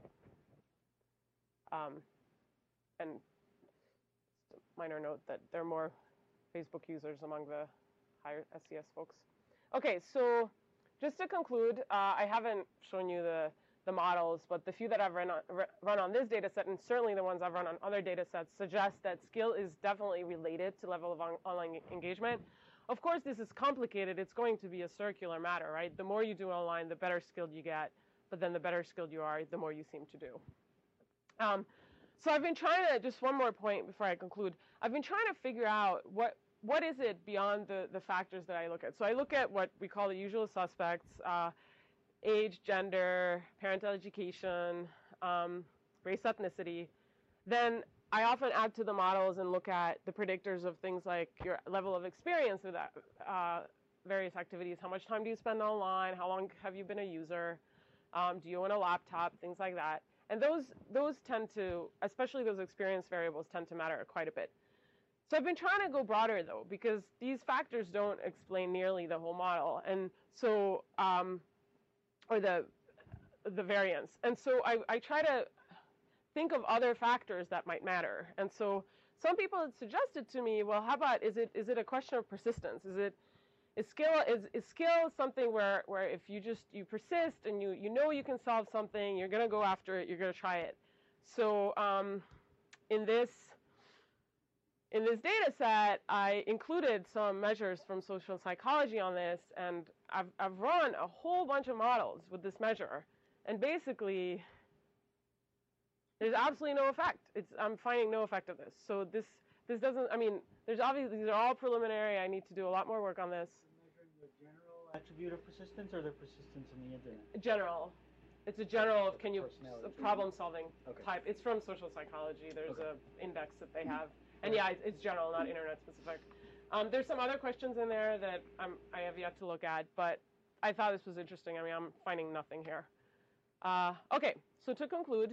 And just a minor note that there are more Facebook users among the higher SCS folks. Okay, so just to conclude, I haven't shown you the models, but the few that I've run on this data set, and certainly the ones I've run on other data sets, suggest that skill is definitely related to level of online engagement. Of course, this is complicated. It's going to be a circular matter, right? The more you do online, the better skilled you get, but then the better skilled you are, the more you seem to do. So I've been trying to, just one more point before I conclude, I've been trying to figure out what is it beyond the factors that I look at. So I look at what we call the usual suspects, age, gender, parental education, race, ethnicity. Then I often add to the models and look at the predictors of things like your level of experience with that, various activities. How much time do you spend online? How long have you been a user? Do you own a laptop? Things like that. And those tend to, especially those experience variables, tend to matter quite a bit. So I've been trying to go broader, though, because these factors don't explain nearly the whole model. And so, or the variance. And so I try to think of other factors that might matter. And so some people had suggested to me, well, how about, is it a question of persistence? Is skill something where if you persist and you know you can solve something, you're going to go after it, you're going to try it. So in this data set, I included some measures from social psychology on this, and I've run a whole bunch of models with this measure, and basically there's absolutely no effect. I'm finding no effect of this. So this doesn't, I mean, there's obviously, these are all preliminary. I need to do a lot more work on this.
The general attribute of persistence or the persistence in the internet?
General. It's a general, can you, problem solving
Okay.
type. It's from social psychology. There's a index that they have. And yeah, it's general, not internet specific. There's some other questions in there that I have yet to look at, but I thought this was interesting. I mean, I'm finding nothing here. Okay, so to conclude,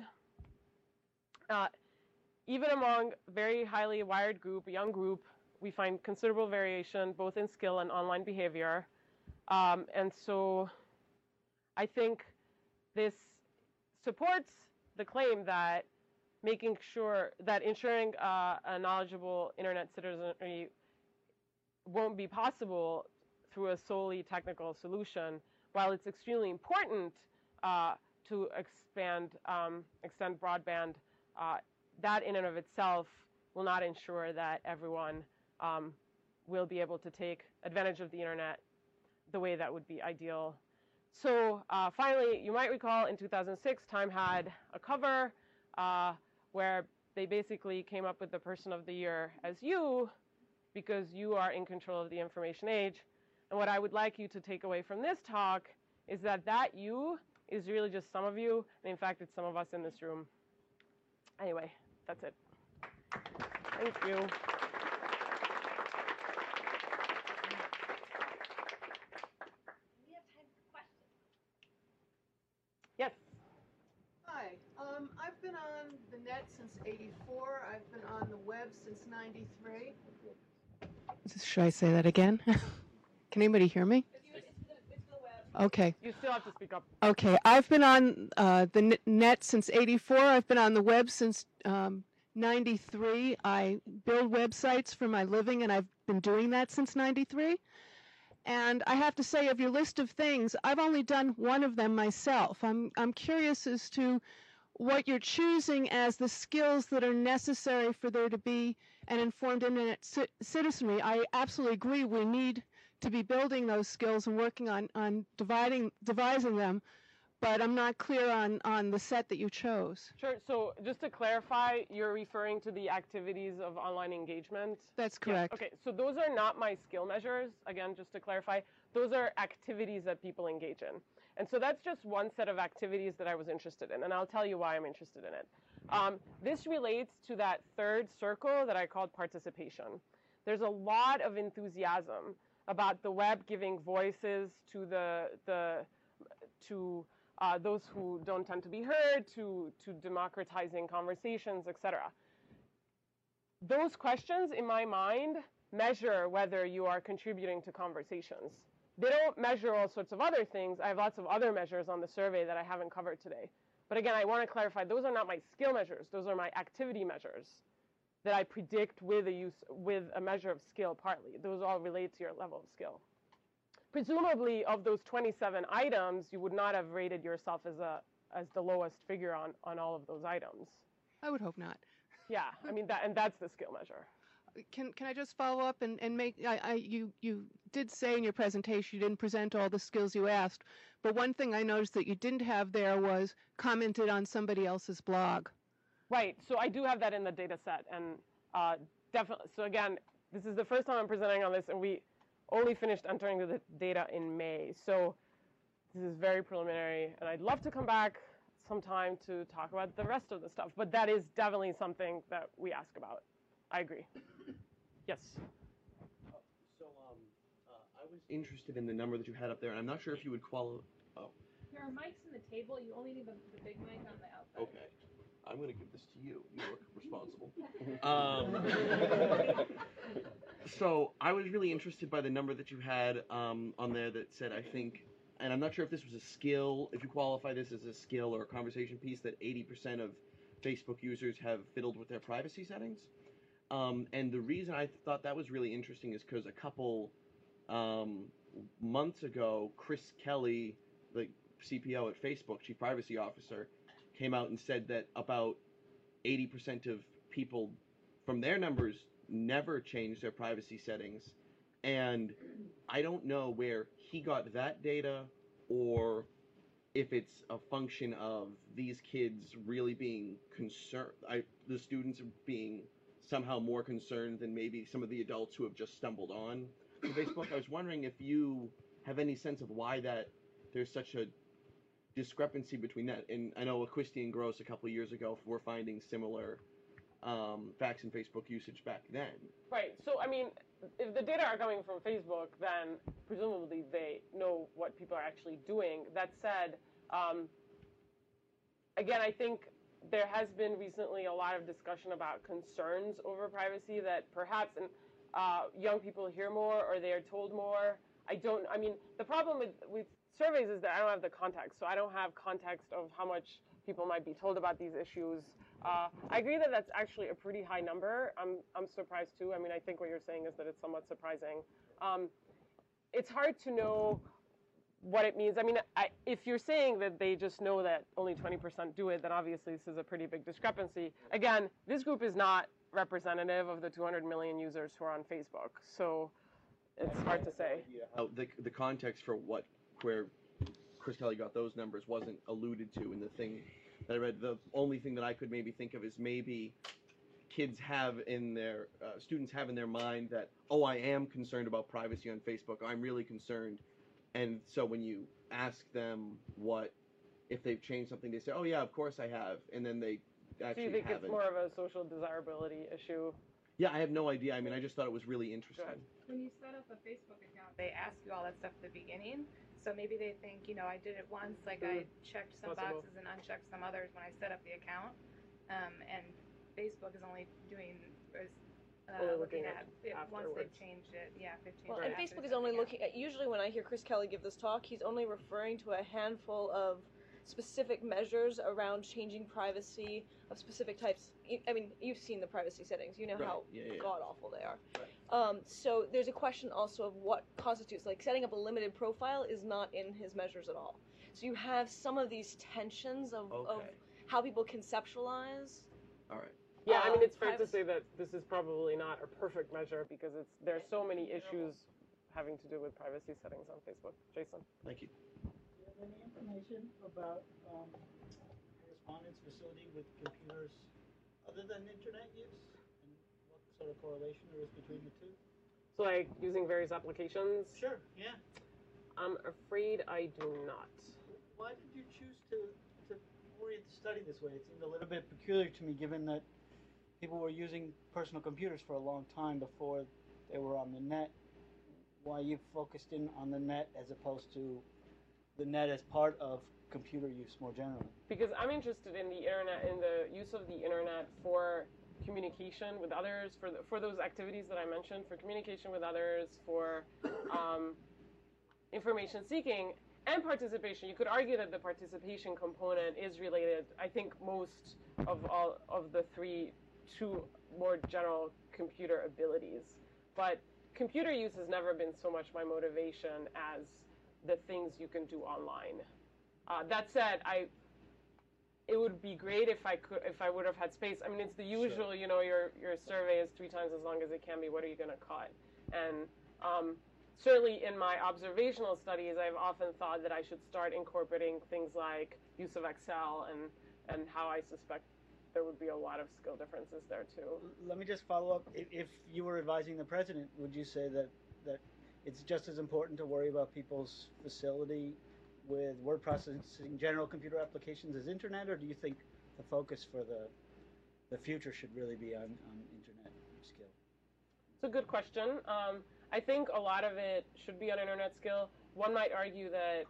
even among very highly wired group, a young group, we find considerable variation both in skill and online behavior. And so I think this supports the claim that making sure that ensuring a knowledgeable internet citizenry won't be possible through a solely technical solution. While it's extremely important to extend broadband, that in and of itself will not ensure that everyone will be able to take advantage of the internet the way that would be ideal. So finally, you might recall in 2006, Time had a cover where they basically came up with the person of the year as you, because you are in control of the information age. And what I would like you to take away from this talk is that you is really just some of you, and in fact, it's some of us in this room. Anyway, that's it. Thank you.
We have time for questions.
Yes.
Hi, I've been on the net since '84. I've been on the web since '93.
Should I say that again? Can anybody hear me? Okay.
You still have to speak up.
Okay. I've been on the net since '84. I've been on the web since '93. I build websites for my living, and I've been doing that since '93. And I have to say, of your list of things, I've only done one of them myself. I'm curious as to what you're choosing as the skills that are necessary for there to be an informed internet citizenry. I absolutely agree we need to be building those skills and working on devising them, but I'm not clear on the set that you chose.
Sure. So just to clarify, you're referring to the activities of online engagement?
That's correct.
Yeah. Okay. So those are not my skill measures. Again, just to clarify, those are activities that people engage in. And so that's just one set of activities that I was interested in, and I'll tell you why I'm interested in it. This relates to that third circle that I called participation. There's a lot of enthusiasm about the web giving voices to those who don't tend to be heard, to democratizing conversations, etc. Those questions, in my mind, measure whether you are contributing to conversations. They don't measure all sorts of other things. I have lots of other measures on the survey that I haven't covered today. But again, I want to clarify, those are not my skill measures. Those are my activity measures that I predict with a measure of skill partly. Those all relate to your level of skill. Presumably, of those 27 items, you would not have rated yourself as the lowest figure on all of those items.
I would hope not.
Yeah, I mean, that's the skill measure.
Can I just follow up and make, you did say in your presentation you didn't present all the skills you asked, but one thing I noticed that you didn't have there was commented on somebody else's blog.
Right, so I do have that in the data set, and definitely, so again, this is the first time I'm presenting on this, and we only finished entering the data in May, so this is very preliminary, and I'd love to come back sometime to talk about the rest of the stuff, but that is definitely something that we ask about. I agree. Yes.
So I was interested in the number that you had up there, and I'm not sure if you would qualify. Oh.
There are mics in the table. You only need the big mic on the outside.
Okay. I'm going to give this to you. You look responsible. So I was really interested by the number that you had on there that said, I think, and I'm not sure if this was a skill, if you qualify this as a skill or a conversation piece, that 80% of Facebook users have fiddled with their privacy settings. And the reason I thought that was really interesting is because a couple months ago, Chris Kelly, the CPO at Facebook, Chief Privacy Officer, came out and said that about 80% of people from their numbers never changed their privacy settings. And I don't know where he got that data or if it's a function of these kids really being concerned, the students being somehow more concerned than maybe some of the adults who have just stumbled on to Facebook. I was wondering if you have any sense of why there's such a discrepancy between that. And I know Acquisti and Gross a couple of years ago were finding similar facts in Facebook usage back then.
Right. So, I mean, if the data are coming from Facebook, then presumably they know what people are actually doing. That said, again, I think there has been recently a lot of discussion about concerns over privacy that perhaps young people hear more or they are told more. I mean, the problem with surveys is that I don't have the context, so I don't have context of how much people might be told about these issues. I agree that that's actually a pretty high number. I'm surprised too. I mean, I think what you're saying is that it's somewhat surprising. It's hard to know what it means. I mean, if you're saying that they just know that only 20% do it, then obviously this is a pretty big discrepancy. Again, this group is not representative of the 200 million users who are on Facebook, so it's hard to say.
The context for where Chris Kelly got those numbers wasn't alluded to in the thing that I read. The only thing that I could maybe think of is maybe kids have in their, students have in their mind that, oh, I am concerned about privacy on Facebook, I'm really concerned. And so when you ask them if they've changed something, they say, oh yeah, of course I have. And then they actually haven't.
Do you think it's more of a social desirability issue?
Yeah, I have no idea. I mean, I just thought it was really interesting.
When you set up a Facebook account, they ask you all that stuff at the beginning. So maybe they think, I did it once, like I checked some boxes and unchecked some others when I set up the account. and Facebook is only doing
Only
looking
looking
at it once
afterwards.
they've changed it. Yeah, if they've changed
Well,
it.
and
after
Facebook is
something,
only
yeah.
looking at, usually when I hear Chris Kelly give this talk, he's only referring to a handful of specific measures around changing privacy of specific types. I mean, you've seen the privacy settings. You know
Right.
how
Yeah.
god-awful they are.
Right.
So there's a question also of what constitutes, like setting up a limited profile is not in his measures at all. So you have some of these tensions of
Okay.
how people conceptualize.
All right.
Yeah, I mean, it's fair to
privacy.
say that this is probably not a perfect measure because there are so many issues having to do with privacy settings on Facebook. Jason?
Thank you.
Do you have any information about correspondence facility with computers other than internet use? And what sort of correlation there is between the two?
So, like, using various applications?
Sure, yeah.
I'm afraid I do not.
Why did you choose to orient the study this way? It seemed a little bit peculiar to me given that people were using personal computers for a long time before they were on the net. Why you focused in on the net as opposed to the net as part of computer use more generally?
Because I'm interested in the internet, in the use of the internet for communication with others, for those activities that I mentioned, for communication with others, for information seeking, and participation. You could argue that the participation component is related, I think, most of all of the three to more general computer abilities. But computer use has never been so much my motivation as the things you can do online. That said, it would be great if I would have had space. I mean, it's the usual,
Sure.
you know, your survey is 3 times as long as it can be. What are you going to cut? And certainly in my observational studies, I've often thought that I should start incorporating things like use of Excel and how I suspect there would be a lot of skill differences there too.
Let me just follow up. If you were advising the president, would you say that it's just as important to worry about people's facility with word processing, general computer applications as internet, or do you think the focus for the future should really be on internet skill?
It's a good question. I think a lot of it should be on internet skill. One might argue that,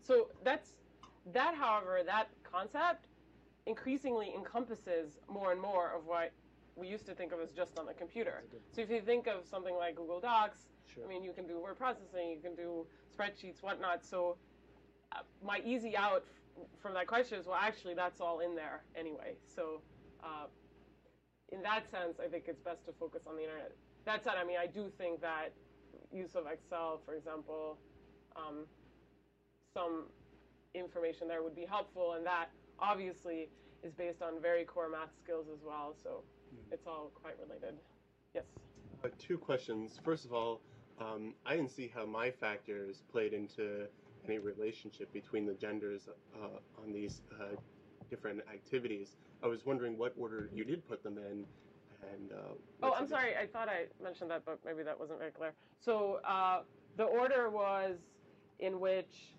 however, that concept increasingly encompasses more and more of what we used to think of as just on the computer. So if you think of something like Google Docs,
Sure.
I mean, you can do word processing, you can do spreadsheets, whatnot. So my easy out from that question is, well, actually, that's all in there anyway. So in that sense, I think it's best to focus on the internet. That said, I mean, I do think that use of Excel, for example, some information there would be helpful, and that obviously is based on very core math skills as well, so it's all quite related. Yes?
2 questions. First of all, I didn't see how my factors played into any relationship between the genders on these different activities. I was wondering what order you did put them in, and
Oh, I'm sorry, I thought I mentioned that, but maybe that wasn't very clear. So the order was in which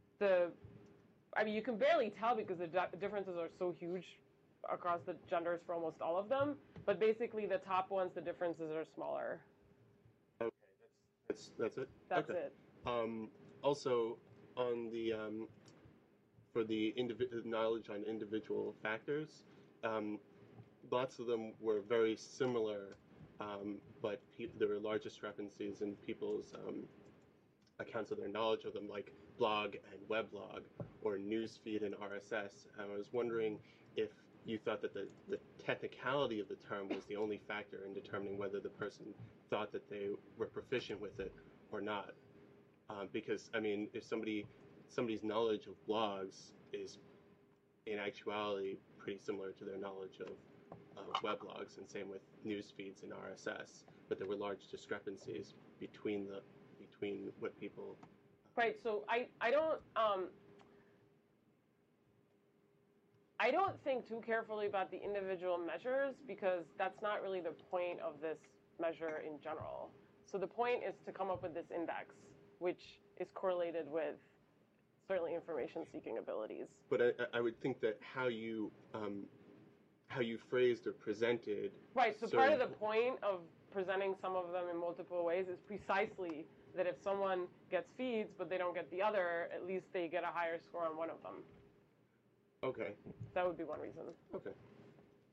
I mean, you can barely tell because the differences are so huge across the genders for almost all of them, but basically the top ones, the differences are smaller.
Okay, that's it?
That's
okay.
it.
Also, on the for the knowledge on individual factors, lots of them were very similar, but there were large discrepancies in people's accounts of their knowledge of them, like blog and weblog, or newsfeed and RSS. And I was wondering if you thought that the technicality of the term was the only factor in determining whether the person thought that they were proficient with it or not. Because, I mean, if somebody's knowledge of blogs is, in actuality, pretty similar to their knowledge of weblogs, and same with news feeds and RSS, but there were large discrepancies between what people.
Right. So I don't think too carefully about the individual measures because that's not really the point of this measure in general. So the point is to come up with this index, which is correlated with certainly information-seeking abilities.
But I would think that how you phrased or presented.
Right. So part of the point of presenting some of them in multiple ways is precisely that if someone gets feeds but they don't get the other, at least they get a higher score on one of them.
Okay.
That would be one reason.
Okay.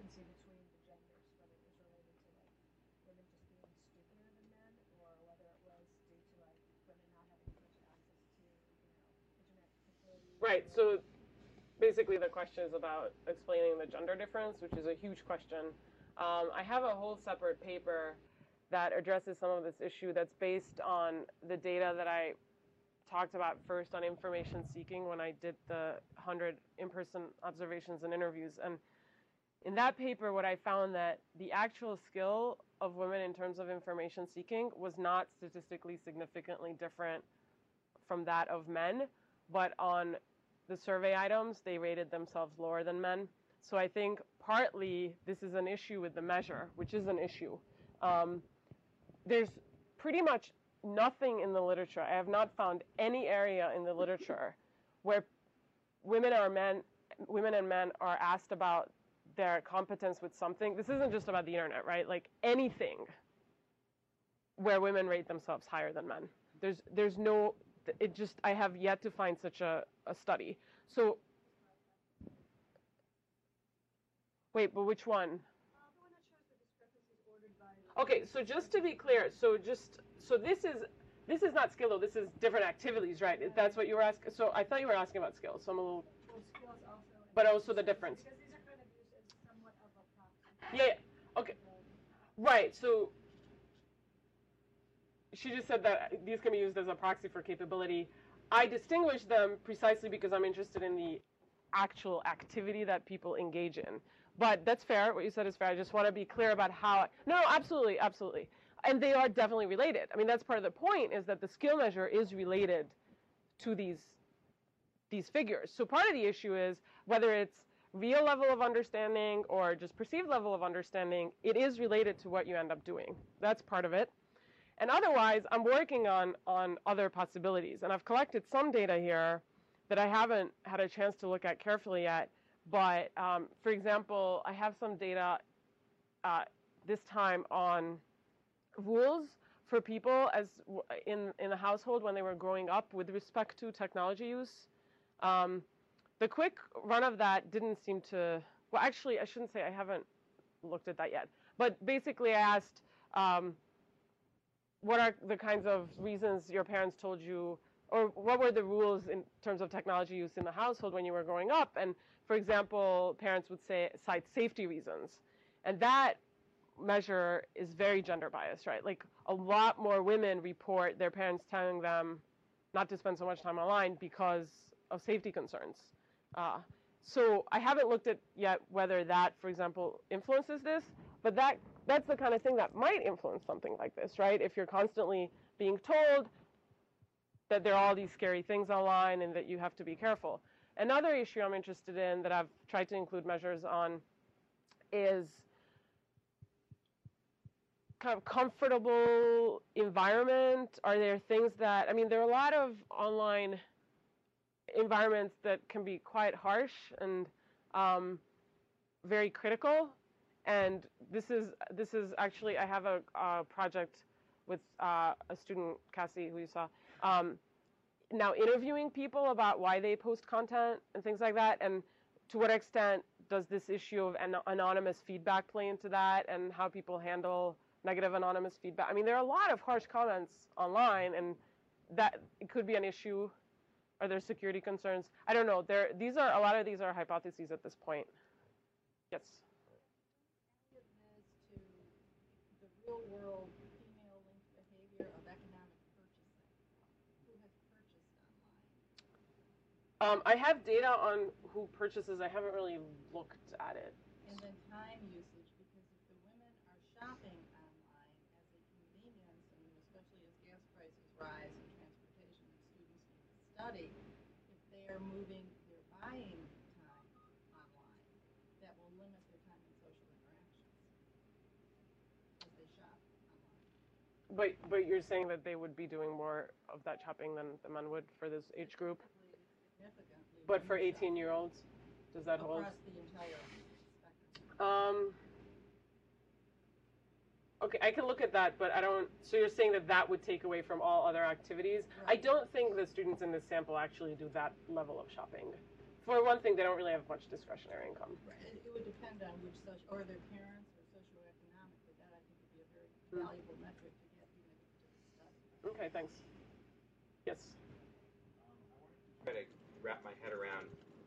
discrepancy between the genders, whether it was related to like women just being stupider than men, or whether it was due to like women not having as much access to, internet facilities.
Right. So basically, the question is about explaining the gender difference, which is a huge question. I have a whole separate paper that addresses some of this issue that's based on the data that I talked about first on information seeking when I did the 100 in-person observations and interviews. And in that paper, what I found that the actual skill of women in terms of information seeking was not statistically significantly different from that of men, but on the survey items, they rated themselves lower than men. So I think partly this is an issue with the measure, which is an issue. There's pretty much nothing in the literature. I have not found any area in the literature where women and men are asked about their competence with something. This isn't just about the internet, right? Like anything where women rate themselves higher than men. There's no, I have yet to find such a study. So, wait, but which one? Okay, so just to be clear, so this is not skill though, this is different activities, right? That's what you were asking. So I thought you were asking about skills, so I'm a little.
Well, skills also.
But also the difference.
Because these are kind of used as somewhat of a proxy.
Yeah. Okay. Right. So she just said that these can be used as a proxy for capability. I distinguish them precisely because I'm interested in the actual activity that people engage in. But that's fair. What you said is fair. I just want to be clear about how. No, absolutely, absolutely. And they are definitely related. I mean, that's part of the point, is that the skill measure is related to these figures. So part of the issue is whether it's real level of understanding or just perceived level of understanding, it is related to what you end up doing. That's part of it. And otherwise, I'm working on other possibilities. And I've collected some data here that I haven't had a chance to look at carefully yet. But, for example, I have some data this time on rules for people as in the household when they were growing up with respect to technology use. The quick run of that didn't seem to, well, actually, I shouldn't say I haven't looked at that yet. But basically, I asked, what are the kinds of reasons your parents told you, or what were the rules in terms of technology use in the household when you were growing up? And for example, parents would cite safety reasons. And that measure is very gender biased, right? Like a lot more women report their parents telling them not to spend so much time online because of safety concerns. So I haven't looked at yet whether that, for example, influences this, but that's the kind of thing that might influence something like this, right? If you're constantly being told that there are all these scary things online and that you have to be careful. Another issue I'm interested in that I've tried to include measures on is kind of comfortable environment. Are there things that, I mean, there are a lot of online environments that can be quite harsh and very critical. And this is actually, I have a project with a student, Cassie, who you saw, now interviewing people about why they post content and things like that, and to what extent does this issue of anonymous feedback play into that, and how people handle negative anonymous feedback. I mean, there are a lot of harsh comments online, and that it could be an issue. Are there security concerns? I don't know. A lot of these are hypotheses at this point. Yes?
To the real world female linked behavior of economic purchasing. Who has purchased online?
I have data on who purchases. I haven't really looked at it.
And then time usage, because if the women are shopping online as a convenience, and especially as gas prices rise and transportation and students need to study, if they are moving their buying time online, that will limit their time in social interactions as they shop online.
But you're saying that they would be doing more of that shopping than the men would for this age group?
Significantly.
But for 18-year-olds, does that hold?
Across the entire spectrum.
Okay, I can look at that, but I don't. So you're saying that would take away from all other activities?
Right.
I don't think the students in this sample actually do that level of shopping. For one thing, they don't really have much discretionary income.
It would depend on which or their parents or socioeconomically. That I think would be a very valuable metric to get even if it's just a study.
Okay, thanks. Yes.
Try to wrap my head around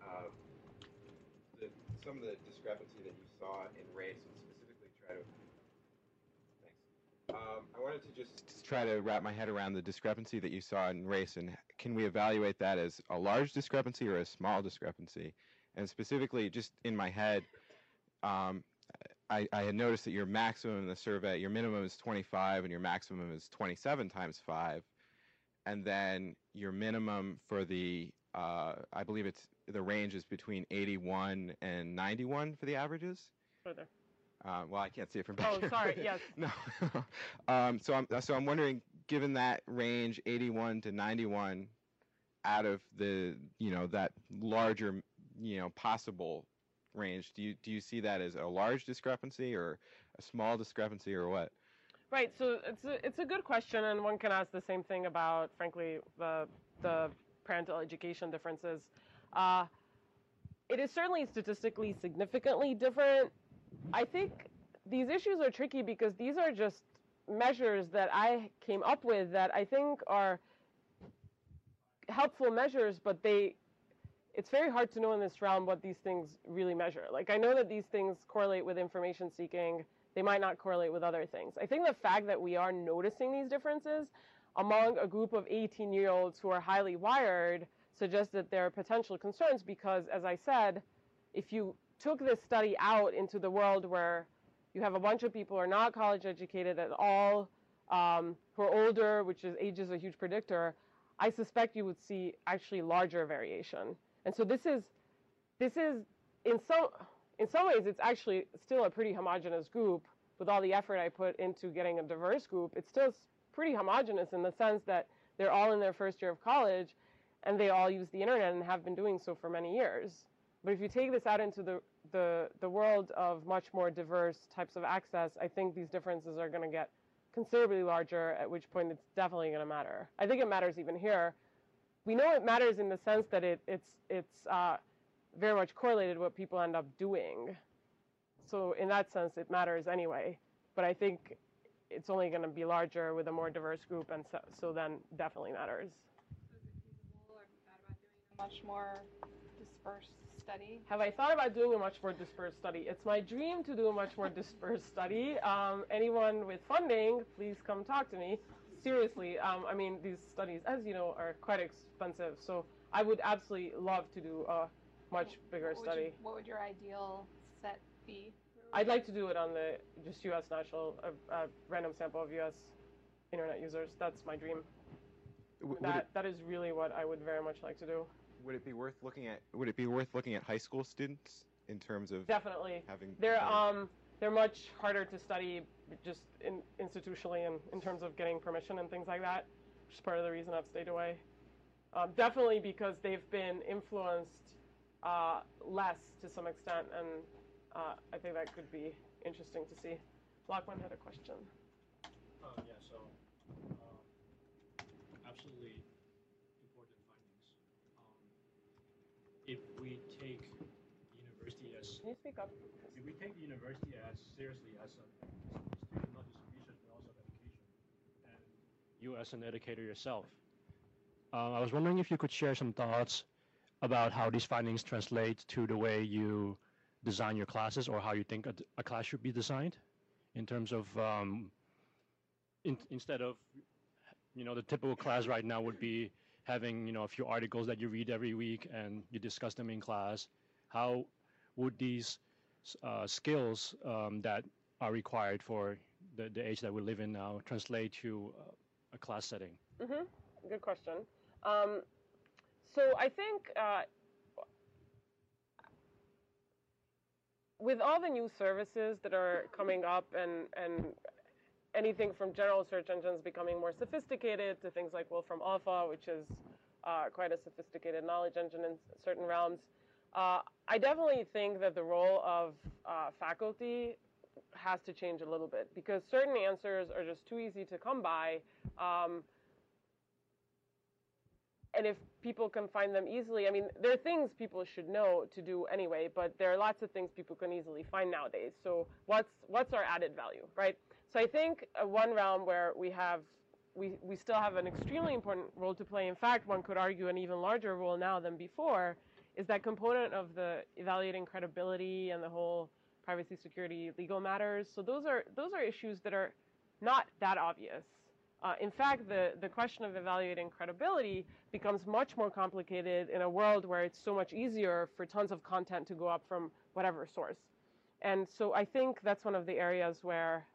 some of the discrepancy that you saw in race, and specifically try to. Thanks. I wanted to just try to wrap my head around the discrepancy that you saw in race, and can we evaluate that as a large discrepancy or a small discrepancy? And specifically, just in my head, I had noticed that your maximum in the survey, your minimum is 25, and your maximum is 27 times 5. And then your minimum for the, I believe the range is between 81 and 91 for the averages.
Further.
Well, I can't see it from back
here. Oh, sorry. Yes.
No. So I'm wondering, given that range, 81 to 91, out of the that larger possible range, do you see that as a large discrepancy or a small discrepancy or what?
Right. So it's a good question, and one can ask the same thing about, frankly, the parental education differences. It is certainly statistically significantly different. I think these issues are tricky because these are just measures that I came up with that I think are helpful measures, but it's very hard to know in this realm what these things really measure. Like, I know that these things correlate with information seeking. They might not correlate with other things. I think the fact that we are noticing these differences among a group of 18-year-olds who are highly wired suggests that there are potential concerns because, as I said, if you took this study out into the world where you have a bunch of people who are not college educated at all, who are older, which is age is a huge predictor, I suspect you would see actually larger variation. And so this is in some ways, it's actually still a pretty homogeneous group. With all the effort I put into getting a diverse group, it's still pretty homogeneous in the sense that they're all in their first year of college, and they all use the internet and have been doing so for many years. But if you take this out into the world of much more diverse types of access, I think these differences are going to get considerably larger, at which point it's definitely going to matter. I think it matters even here. We know it matters in the sense that it's very much correlated with what people end up doing. So in that sense, it matters anyway. But I think it's only going to be larger with a more diverse group, and so then definitely matters.
So is it feasible or thought about doing a much more dispersed study?
Have I thought about doing a much more dispersed study? It's my dream to do a much more dispersed study. Anyone with funding, please come talk to me. Seriously, I mean, these studies, as you know, are quite expensive. So I would absolutely love to do a much bigger study.
What would your ideal set be?
I'd like to do it on the just U.S. national, random sample of U.S. internet users. That's my dream. That is really what I would very much like to do.
Would it be worth looking at? Would it be worth looking at high school students in terms of
definitely
having?
They're much harder to study just institutionally and in terms of getting permission and things like that, which is part of the reason I've stayed away. Definitely because they've been influenced less to some extent, and I think that could be interesting to see. Lachlan had a question.
Yeah, so absolutely important findings. If we take the university as...
Can you speak up?
If we take the university as seriously as a institution, not just research, but also education, and you as an educator yourself, I was wondering if you could share some thoughts about how these findings translate to the way you design your classes, or how you think a class should be designed, in terms of instead of, the typical class right now would be having, a few articles that you read every week and you discuss them in class. How would these skills that are required for the age that we live in now translate to a class setting?
Mm-hmm. Good question. So I think with all the new services that are coming up and anything from general search engines becoming more sophisticated to things like Wolfram Alpha, which is quite a sophisticated knowledge engine in certain realms, I definitely think that the role of faculty has to change a little bit, because certain answers are just too easy to come by. and if people can find them easily, I mean, there are things people should know to do anyway, but there are lots of things people can easily find nowadays. So what's our added value, right? So I think one realm where we still have an extremely important role to play, in fact, one could argue an even larger role now than before, is that component of the evaluating credibility and the whole privacy, security, legal matters. So those are issues that are not that obvious. In fact, the question of evaluating credibility becomes much more complicated in a world where it's so much easier for tons of content to go up from whatever source. And so I think that's one of the areas where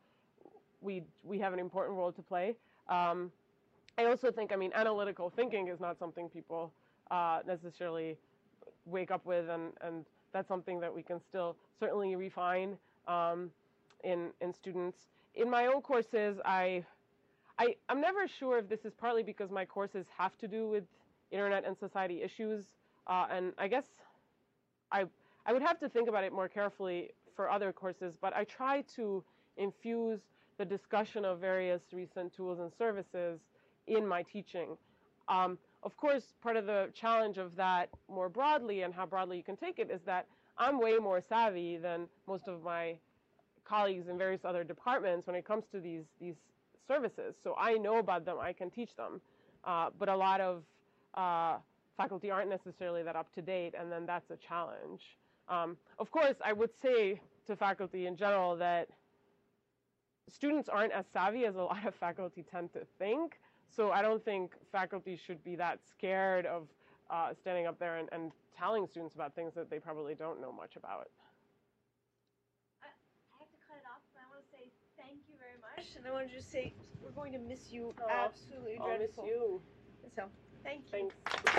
we have an important role to play. I also think, I mean, analytical thinking is not something people necessarily wake up with, and that's something that we can still certainly refine in students. In my own courses, I'm never sure if this is partly because my courses have to do with internet and society issues, and I guess I would have to think about it more carefully for other courses, but I try to infuse the discussion of various recent tools and services in my teaching. Of course, part of the challenge of that more broadly and how broadly you can take it is that I'm way more savvy than most of my colleagues in various other departments when it comes to these services. So I know about them, I can teach them. But a lot of faculty aren't necessarily that up to date, and then that's a challenge. Of course, I would say to faculty in general that students aren't as savvy as a lot of faculty tend to think. So I don't think faculty should be that scared of standing up there and telling students about things that they probably don't know much about.
I have to cut it off, but I want to say thank you very much. And I want to just say we're going to miss you absolutely
I'll miss
dreadful.
you.
So thank you.
Thanks.